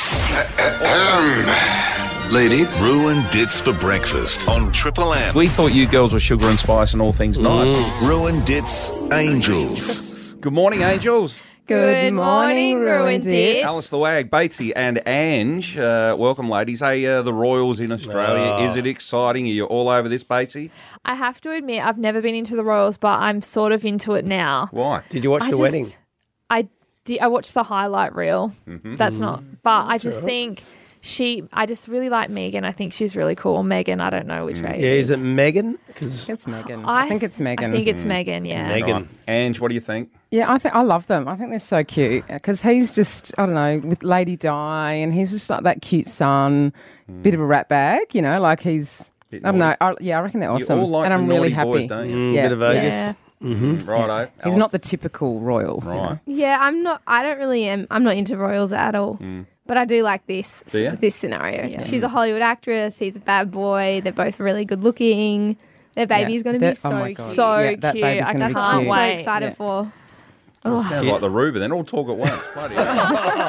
[SPEAKER 7] Ladies, Ruin Dits for breakfast on Triple M.
[SPEAKER 2] We thought you girls were sugar and spice and all things nice.
[SPEAKER 7] Ruin Dits Angels.
[SPEAKER 2] Good morning, Angels.
[SPEAKER 23] Good morning, Ruin Dits.
[SPEAKER 2] Alice the Wag, Batesy and Ange. Uh, welcome, ladies. Hey, uh, the Royals in Australia.
[SPEAKER 23] Oh.
[SPEAKER 2] Is it exciting? Are you all over this, Batesy?
[SPEAKER 23] I have to admit, I've never been into the Royals, but I'm sort of into it now.
[SPEAKER 2] Why?
[SPEAKER 3] Did you watch
[SPEAKER 23] I
[SPEAKER 3] the
[SPEAKER 23] just-
[SPEAKER 3] wedding?
[SPEAKER 23] I did. I watched the highlight reel.
[SPEAKER 2] Mhm.
[SPEAKER 23] That's not. But I
[SPEAKER 3] That's
[SPEAKER 23] just
[SPEAKER 3] all right.
[SPEAKER 23] think she. I just really like Megan. I think she's really cool. Megan, I don't know which way.
[SPEAKER 3] Yeah,
[SPEAKER 23] it
[SPEAKER 3] is it Megan? Because
[SPEAKER 24] It's Megan.
[SPEAKER 23] I,
[SPEAKER 24] I think it's Megan.
[SPEAKER 23] I think it's Megan. Yeah.
[SPEAKER 2] Right. Ange, what do you think?
[SPEAKER 24] Yeah, I think I love them. I think they're so cute because he's just I don't know with Lady Di, and he's just like that cute son, bit of a rat bag, you know, like he's.
[SPEAKER 2] Bit
[SPEAKER 24] I don't know.
[SPEAKER 2] naughty.
[SPEAKER 24] I, yeah, I reckon they're
[SPEAKER 2] You
[SPEAKER 24] awesome,
[SPEAKER 2] all like
[SPEAKER 24] and
[SPEAKER 2] the
[SPEAKER 24] I'm really
[SPEAKER 2] naughty
[SPEAKER 24] happy.
[SPEAKER 2] boys, don't you? Mm,
[SPEAKER 24] yeah,
[SPEAKER 3] bit of Vegas.
[SPEAKER 24] yeah.
[SPEAKER 2] Mm-hmm. Righto.
[SPEAKER 24] He's not the typical royal, you know.
[SPEAKER 25] Yeah, I'm not. I don't really am. I'm not into royals at all.
[SPEAKER 2] Mm.
[SPEAKER 25] But I do like this
[SPEAKER 2] Do ya?
[SPEAKER 25] this scenario.
[SPEAKER 24] Yeah.
[SPEAKER 25] She's a Hollywood actress. He's a bad boy. They're both really good looking. Their baby
[SPEAKER 24] Yeah.
[SPEAKER 25] is going to
[SPEAKER 24] They're-
[SPEAKER 25] be so
[SPEAKER 24] oh my
[SPEAKER 25] cute.
[SPEAKER 24] God.
[SPEAKER 23] So
[SPEAKER 24] Yeah, that
[SPEAKER 23] cute.
[SPEAKER 24] baby's
[SPEAKER 23] I
[SPEAKER 24] gonna be
[SPEAKER 23] can't
[SPEAKER 24] cute.
[SPEAKER 25] I'm so
[SPEAKER 23] wait.
[SPEAKER 25] excited
[SPEAKER 24] Yeah.
[SPEAKER 25] for.
[SPEAKER 2] It sounds like the Reuben. Then all talk at once. Bloody hell.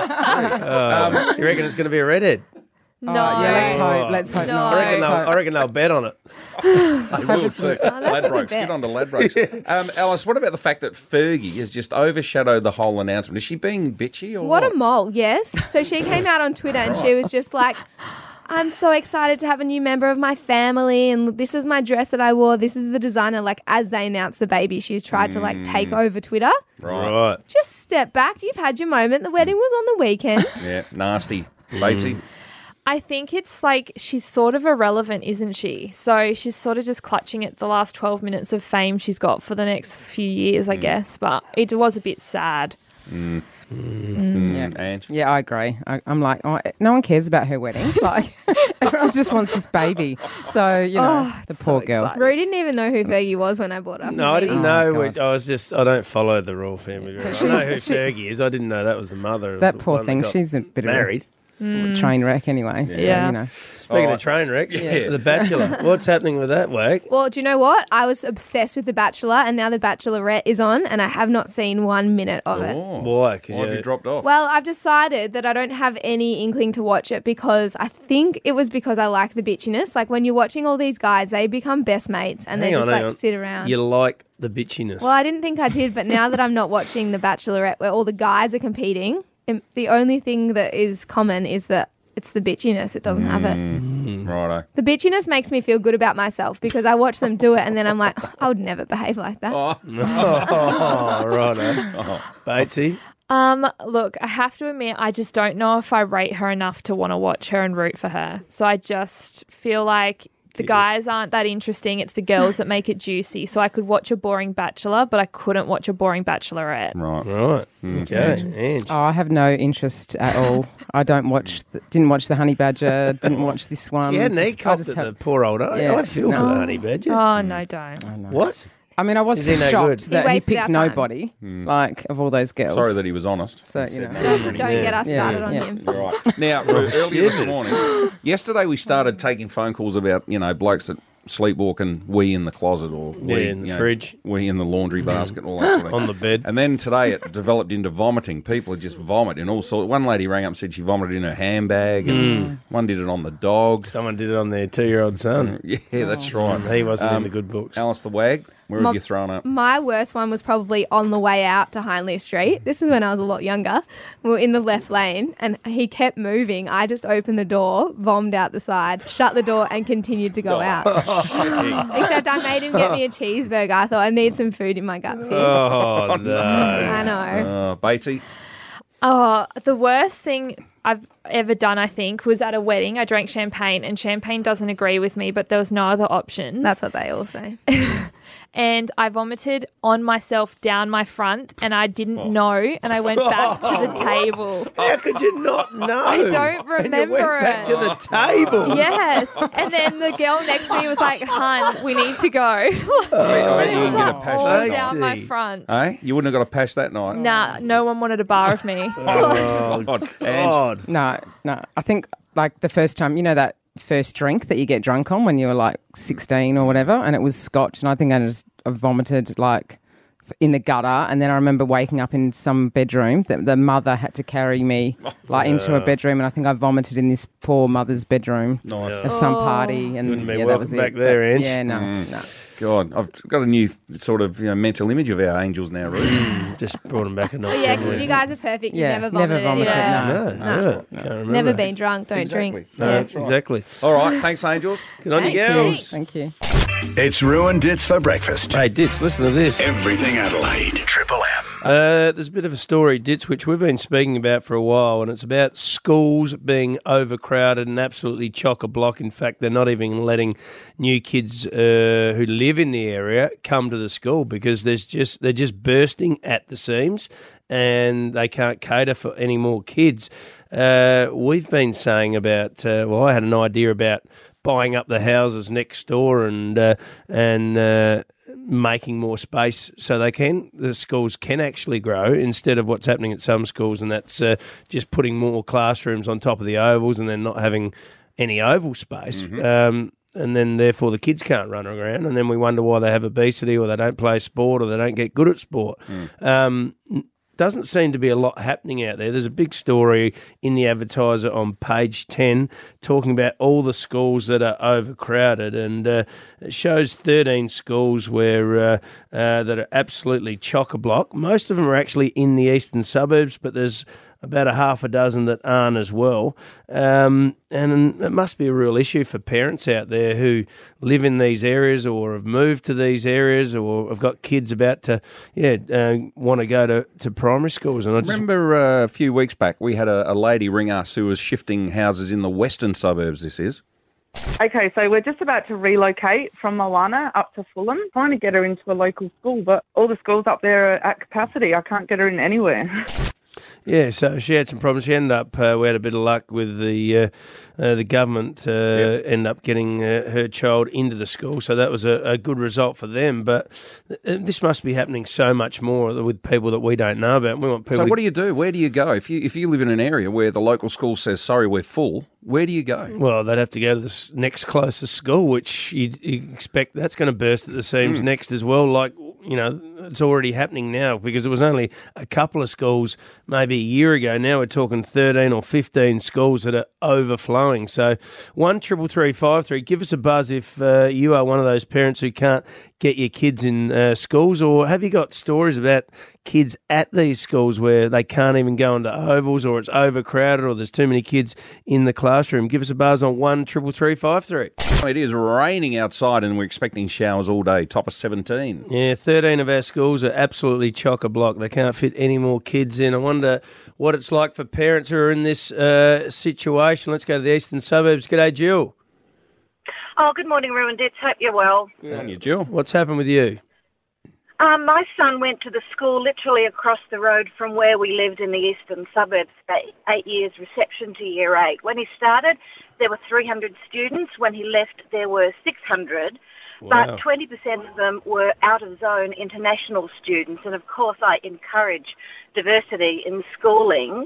[SPEAKER 3] Uh, you reckon it's going to be a redhead?
[SPEAKER 23] No.
[SPEAKER 24] Oh, yeah, let's hope. Let's hope
[SPEAKER 23] No.
[SPEAKER 24] not.
[SPEAKER 3] I reckon,
[SPEAKER 24] Let's
[SPEAKER 3] they'll,
[SPEAKER 24] hope.
[SPEAKER 3] I reckon they'll bet on it.
[SPEAKER 2] They will
[SPEAKER 24] it's
[SPEAKER 2] too.
[SPEAKER 24] not-
[SPEAKER 25] Oh, that's a good
[SPEAKER 2] Ladbrokes.
[SPEAKER 25] bet.
[SPEAKER 2] Get on to Ladbrokes. um, Alice, what about the fact that Fergie has just overshadowed the whole announcement? Is she being bitchy or
[SPEAKER 25] What
[SPEAKER 2] what?
[SPEAKER 25] a mole, yes. So she came out on Twitter and she was just like, I'm so excited to have a new member of my family and this is my dress that I wore. This is the designer. Like, as they announced the baby, she's tried to like take over Twitter.
[SPEAKER 2] Right.
[SPEAKER 3] Right.
[SPEAKER 25] Just step back. You've had your moment. The wedding was on the weekend.
[SPEAKER 2] Yeah, nasty. Batesy.
[SPEAKER 23] I think it's like she's sort of irrelevant, isn't she? So she's sort of just clutching at the last twelve minutes of fame she's got for the next few years, I guess. But it was a bit sad.
[SPEAKER 2] Mm.
[SPEAKER 24] Mm. Yeah.
[SPEAKER 2] Ange?
[SPEAKER 24] Yeah, I agree. I, I'm like, oh, no one cares about her wedding. Like, everyone just wants this baby. So, you know,
[SPEAKER 23] Oh,
[SPEAKER 24] the poor girl.
[SPEAKER 25] Rue didn't even know who Fergie was when I brought up.
[SPEAKER 3] No, I didn't
[SPEAKER 24] Oh,
[SPEAKER 3] know.
[SPEAKER 24] God.
[SPEAKER 3] We- I was just, I don't follow the royal family. very well. I know who
[SPEAKER 24] she's- she-
[SPEAKER 3] Fergie is. I didn't know that was the mother of
[SPEAKER 24] That
[SPEAKER 3] the
[SPEAKER 24] poor
[SPEAKER 3] one
[SPEAKER 24] thing,
[SPEAKER 3] got
[SPEAKER 24] she's a bit
[SPEAKER 3] married.
[SPEAKER 24] of a train wreck anyway. So,
[SPEAKER 23] Yeah.
[SPEAKER 24] you know.
[SPEAKER 3] Speaking
[SPEAKER 2] Oh,
[SPEAKER 3] of train wrecks,
[SPEAKER 2] yeah.
[SPEAKER 3] The Bachelor. What's happening with that, Wag?
[SPEAKER 25] Well, do you know what? I was obsessed with The Bachelor and now The Bachelorette is on and I have not seen one minute of it.
[SPEAKER 2] Oh.
[SPEAKER 3] Why? 'Cause
[SPEAKER 2] Why have
[SPEAKER 3] you-
[SPEAKER 2] you dropped off?
[SPEAKER 25] Well, I've decided that I don't have any inkling to watch it because I think it was because I like the bitchiness. Like when you're watching all these guys, they become best mates and
[SPEAKER 3] Hang
[SPEAKER 25] they
[SPEAKER 3] on,
[SPEAKER 25] just
[SPEAKER 3] hang
[SPEAKER 25] like
[SPEAKER 3] on.
[SPEAKER 25] sit around.
[SPEAKER 3] You like the bitchiness.
[SPEAKER 25] Well, I didn't think I did, but now that I'm not watching The Bachelorette where all the guys are competing, um, the only thing that is common is that it's the bitchiness. It doesn't have it.
[SPEAKER 2] Mm, righto.
[SPEAKER 25] The bitchiness makes me feel good about myself because I watch them do it and then I'm like, I would never behave like that.
[SPEAKER 2] Oh,
[SPEAKER 3] oh righto.
[SPEAKER 2] Oh.
[SPEAKER 3] Batesy?
[SPEAKER 23] Um, look, I have to admit, I just don't know if I rate her enough to want to watch her and root for her. So I just feel like the guys aren't that interesting. It's the girls that make it juicy. So I could watch a boring Bachelor, but I couldn't watch a boring Bachelorette.
[SPEAKER 2] Right.
[SPEAKER 3] Right.
[SPEAKER 2] Mm.
[SPEAKER 3] Okay. Ange.
[SPEAKER 24] Oh, I have no interest at all. I don't watch, the, didn't watch the Honey Badger, didn't watch this one.
[SPEAKER 3] She had an
[SPEAKER 24] Just- I
[SPEAKER 3] e-cop
[SPEAKER 24] just
[SPEAKER 3] at
[SPEAKER 24] have-
[SPEAKER 3] the poor old. I,
[SPEAKER 24] Yeah,
[SPEAKER 3] I feel for
[SPEAKER 24] no.
[SPEAKER 3] the honey badger.
[SPEAKER 23] Oh, no, don't.
[SPEAKER 3] What?
[SPEAKER 24] I mean, I was
[SPEAKER 3] Is he no
[SPEAKER 24] shocked
[SPEAKER 3] good?
[SPEAKER 24] that
[SPEAKER 25] He
[SPEAKER 24] he,
[SPEAKER 25] wasted
[SPEAKER 24] picked
[SPEAKER 25] our time.
[SPEAKER 24] nobody,
[SPEAKER 2] Mm.
[SPEAKER 24] like, of all those girls.
[SPEAKER 2] Sorry that he was honest.
[SPEAKER 24] So,
[SPEAKER 2] He
[SPEAKER 24] you
[SPEAKER 2] said
[SPEAKER 24] know.
[SPEAKER 2] no.
[SPEAKER 25] Don't, don't get us
[SPEAKER 24] Yeah,
[SPEAKER 25] started on
[SPEAKER 24] yeah.
[SPEAKER 25] him.
[SPEAKER 2] You're right. Now, earlier this
[SPEAKER 3] Jesus.
[SPEAKER 2] morning, yesterday we started taking phone calls about, you know, blokes that sleepwalking wee in the closet or
[SPEAKER 3] Yeah,
[SPEAKER 2] wee
[SPEAKER 3] in the
[SPEAKER 2] you know,
[SPEAKER 3] fridge.
[SPEAKER 2] wee in the laundry basket, all that sort of thing.
[SPEAKER 3] On the bed.
[SPEAKER 2] And then today it developed into vomiting. People would just vomit in all sorts. One lady rang up and said she vomited in her handbag, and
[SPEAKER 3] Mm.
[SPEAKER 2] one did it on the dog.
[SPEAKER 3] Someone did it on their two-year-old son.
[SPEAKER 2] Yeah, that's right.
[SPEAKER 3] He wasn't in
[SPEAKER 2] Um,
[SPEAKER 3] the good books.
[SPEAKER 2] Alice the Wag, where
[SPEAKER 25] My-
[SPEAKER 2] have you thrown up?
[SPEAKER 25] My worst one was probably on the way out to Hindley Street. This is when I was a lot younger. We were in the left lane and he kept moving. I just opened the door, bombed out the side, shut the door and continued to go out. Except I made him get me a cheeseburger. I thought I need some food in my guts here.
[SPEAKER 3] Oh, no.
[SPEAKER 25] I know.
[SPEAKER 2] Uh, Batesy?
[SPEAKER 23] Oh, the worst thing I've ever done, I think, was at a wedding. I drank champagne, and champagne doesn't agree with me, but there was no other options.
[SPEAKER 25] That's what they all say.
[SPEAKER 23] And I vomited on myself down my front, and I didn't know, and I went back to the table.
[SPEAKER 3] How could you not know?
[SPEAKER 23] I don't remember
[SPEAKER 3] and you went back
[SPEAKER 23] it.
[SPEAKER 3] to the table.
[SPEAKER 23] Yes. And then the girl next to me was like, "Hun, we need to go."
[SPEAKER 2] I bet you didn't get a pash
[SPEAKER 23] all
[SPEAKER 2] that
[SPEAKER 23] down
[SPEAKER 2] night.
[SPEAKER 23] my front.
[SPEAKER 2] Eh? You wouldn't have got a pash that night?
[SPEAKER 23] Nah, no one wanted a bar of me.
[SPEAKER 2] Oh, God. Ange?
[SPEAKER 24] No, no. I think like the first time, you know, that first drink that you get drunk on when you were like sixteen or whatever, and it was scotch, and I think I just I vomited like in the gutter, and then I remember waking up in some bedroom that the mother had to carry me like into a
[SPEAKER 3] Yeah.
[SPEAKER 24] bedroom, and I think I vomited in this poor mother's bedroom
[SPEAKER 2] Nice.
[SPEAKER 24] of some
[SPEAKER 3] Oh.
[SPEAKER 24] party, and
[SPEAKER 3] Wouldn't be
[SPEAKER 24] yeah, that
[SPEAKER 3] welcome
[SPEAKER 24] was
[SPEAKER 3] back
[SPEAKER 24] it.
[SPEAKER 3] there,
[SPEAKER 24] But,
[SPEAKER 3] Ange.
[SPEAKER 24] yeah, no,
[SPEAKER 2] Mm.
[SPEAKER 24] no.
[SPEAKER 2] God, I've got a new sort of you know, mental image of our angels now, Ruth.
[SPEAKER 3] Just brought them back a notch.
[SPEAKER 25] But yeah,
[SPEAKER 3] haven't
[SPEAKER 25] because
[SPEAKER 3] we?
[SPEAKER 25] you guys are perfect. You
[SPEAKER 24] Yeah,
[SPEAKER 25] never
[SPEAKER 24] never
[SPEAKER 25] vomited.
[SPEAKER 24] vomited,
[SPEAKER 25] anywhere.
[SPEAKER 24] no.
[SPEAKER 3] No,
[SPEAKER 24] No.
[SPEAKER 3] never. Can't remember.
[SPEAKER 25] Never been drunk. Don't
[SPEAKER 2] Exactly.
[SPEAKER 25] drink.
[SPEAKER 3] No,
[SPEAKER 25] Yeah.
[SPEAKER 3] that's right. Exactly.
[SPEAKER 2] All right, thanks, angels.
[SPEAKER 3] Good on you,
[SPEAKER 25] Thank you.
[SPEAKER 3] girls.
[SPEAKER 24] Thank you.
[SPEAKER 7] It's Rue and Dits for breakfast.
[SPEAKER 3] Hey, Ditz, listen to this.
[SPEAKER 7] Everything Adelaide. Triple M.
[SPEAKER 3] Uh, there's a bit of a story, Ditz, which we've been speaking about for a while, and it's about schools being overcrowded and absolutely chock-a-block. In fact, they're not even letting new kids uh, who live in the area come to the school because there's just they're just bursting at the seams, and they can't cater for any more kids. Uh, we've been saying about, uh, well, I had an idea about buying up the houses next door and uh, and uh, making more space so they can the schools can actually grow instead of what's happening at some schools, and that's uh, just putting more classrooms on top of the ovals and then not having any oval space.
[SPEAKER 2] Mm-hmm.
[SPEAKER 3] Um, and then therefore the kids can't run around, and then we wonder why they have obesity or they don't play sport or they don't get good at sport.
[SPEAKER 2] Mm.
[SPEAKER 3] Um, doesn't seem to be a lot happening out there. There's a big story in the Advertiser on page ten talking about all the schools that are overcrowded, and uh, it shows thirteen schools where uh, uh, that are absolutely chock-a-block. Most of them are actually in the eastern suburbs, but there's about a half a dozen that aren't as well. Um, and it must be a real issue for parents out there who live in these areas or have moved to these areas or have got kids about to, yeah, uh, want to go to, to primary schools. And I just
[SPEAKER 2] Remember uh, a few weeks back, we had a, a lady ring us who was shifting houses in the western suburbs, this is.
[SPEAKER 8] Okay, so we're just about to relocate from Moana up to Fulham, trying to get her into a local school, but all the schools up there are at capacity. I can't get her in anywhere.
[SPEAKER 3] Yeah, so she had some problems. She ended up, uh, we had a bit of luck with the uh, uh, the government, uh,
[SPEAKER 2] Yep.
[SPEAKER 3] ended up getting uh, her child into the school, so that was a, a good result for them. But th- this must be happening so much more with people that we don't know about. We want people
[SPEAKER 2] So
[SPEAKER 3] to
[SPEAKER 2] what do you do? Where do you go? If you if you live in an area where the local school says, sorry, we're full, where do you go?
[SPEAKER 3] Well, they'd have to go to the s- next closest school, which you'd, you expect that's going to burst at the seams
[SPEAKER 2] Mm.
[SPEAKER 3] next as well. Like, you know, it's already happening now because it was only a couple of schools maybe a year ago. Now we're talking thirteen or fifteen schools that are overflowing. So one triple three five three. Give us a buzz if uh, you are one of those parents who can't get your kids in uh, schools, or have you got stories about kids at these schools where they can't even go into ovals, or it's overcrowded, or there's too many kids in the classroom? Give us a buzz on one triple three five three.
[SPEAKER 2] It is raining outside and we're expecting showers all day, top of seventeen.
[SPEAKER 3] Yeah, thirteen of our schools are absolutely chock-a-block. They can't fit any more kids in. I wonder what it's like for parents who are in this uh, situation. Let's go to the eastern suburbs. G'day, Jill.
[SPEAKER 9] Oh, good morning, Rue and Dits. Hope you're well.
[SPEAKER 2] Good on you, Jill.
[SPEAKER 3] What's happened with you?
[SPEAKER 9] Um, my son went to the school literally across the road from where we lived in the eastern suburbs, eight, eight years reception to year eight. When he started, there were three hundred students. When he left, there were six hundred.
[SPEAKER 10] Wow.
[SPEAKER 9] But twenty percent of them were out-of-zone international students. And, of course, I encourage diversity in schooling.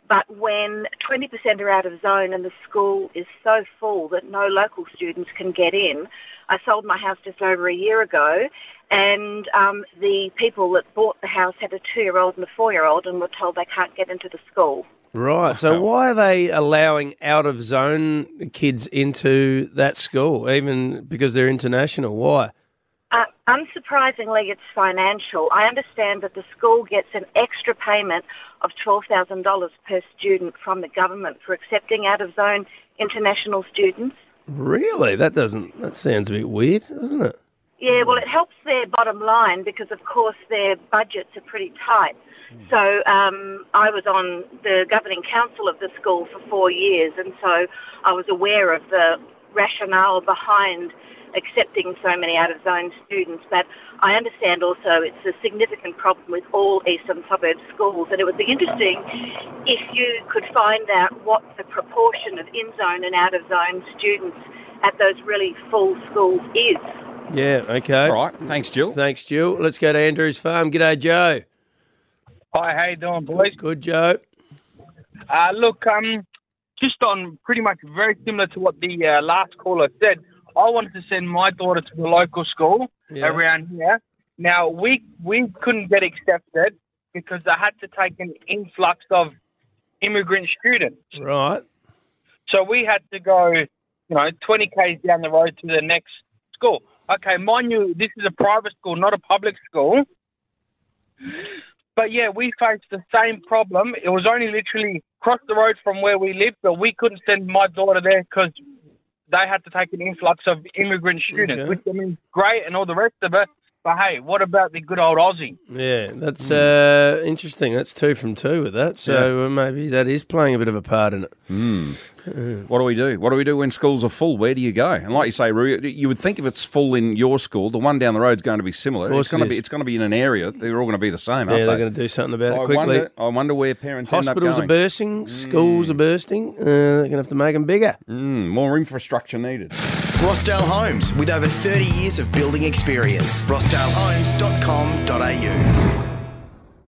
[SPEAKER 9] But when twenty percent are out of zone and the school is so full that no local students can get in, I sold my house just over a year ago, and um, the people that bought the house had a two-year-old and a four-year-old and were told they can't get into the school.
[SPEAKER 3] Right. So why are they allowing out-of-zone kids into that school, even because they're international? Why?
[SPEAKER 9] Uh, unsurprisingly, it's financial. I understand that the school gets an extra payment of twelve thousand dollars per student from the government for accepting out-of-zone international students.
[SPEAKER 3] Really? That doesn't. That sounds a bit weird, doesn't it?
[SPEAKER 9] Yeah, well, it helps their bottom line because, of course, their budgets are pretty tight. So um, I was on the governing council of the school for four years, and so I was aware of the rationale behind accepting so many out-of-zone students. But I understand also it's a significant problem with all eastern suburb schools, and it would be interesting if you could find out what the proportion of in-zone and out-of-zone students at those really full schools is.
[SPEAKER 3] Yeah, okay.
[SPEAKER 2] All right. Thanks, Jill.
[SPEAKER 3] Thanks, Jill. Let's go to Andrew's Farm. G'day, Joe.
[SPEAKER 10] Hi, how you doing, boys?
[SPEAKER 3] Good, good Joe.
[SPEAKER 10] Uh, look, um, just on pretty much very similar to what the uh, last caller said, I wanted to send my daughter to the local school
[SPEAKER 3] Yeah.
[SPEAKER 10] around here. Now, we we couldn't get accepted because they had to take an influx of immigrant students.
[SPEAKER 3] Right.
[SPEAKER 10] So we had to go, you know, twenty kays down the road to the next school. Okay, mind you, this is a private school, not a public school. But, yeah, we faced the same problem. It was only literally across the road from where we lived, but we couldn't send my daughter there because they had to take an influx of immigrant students,
[SPEAKER 3] Okay.
[SPEAKER 10] which, I mean, great and all the rest of it. But, hey, what about the good old Aussie?
[SPEAKER 3] Yeah, that's uh, interesting. That's two from two with that. So uh, maybe that is playing a bit of a part in it.
[SPEAKER 2] Mm. What do we do? What do we do when schools are full? Where do you go? And like you say, Roo, you would think if it's full in your school, the one down the road is going to be similar.
[SPEAKER 3] Of course
[SPEAKER 2] it's going
[SPEAKER 3] it
[SPEAKER 2] to be.
[SPEAKER 3] is.
[SPEAKER 2] It's going to be in an area. They're all going to be the same.
[SPEAKER 3] Yeah,
[SPEAKER 2] aren't
[SPEAKER 3] they're
[SPEAKER 2] they?
[SPEAKER 3] going to do something about
[SPEAKER 2] So
[SPEAKER 3] it quickly.
[SPEAKER 2] I wonder, I wonder where parents end up
[SPEAKER 3] Hospitals
[SPEAKER 2] going.
[SPEAKER 3] are bursting, schools are bursting. Uh, they're going to have to make them bigger.
[SPEAKER 2] Mm, more infrastructure needed.
[SPEAKER 11] Rossdale Homes, with over thirty years of building experience. rossdale homes dot com dot a u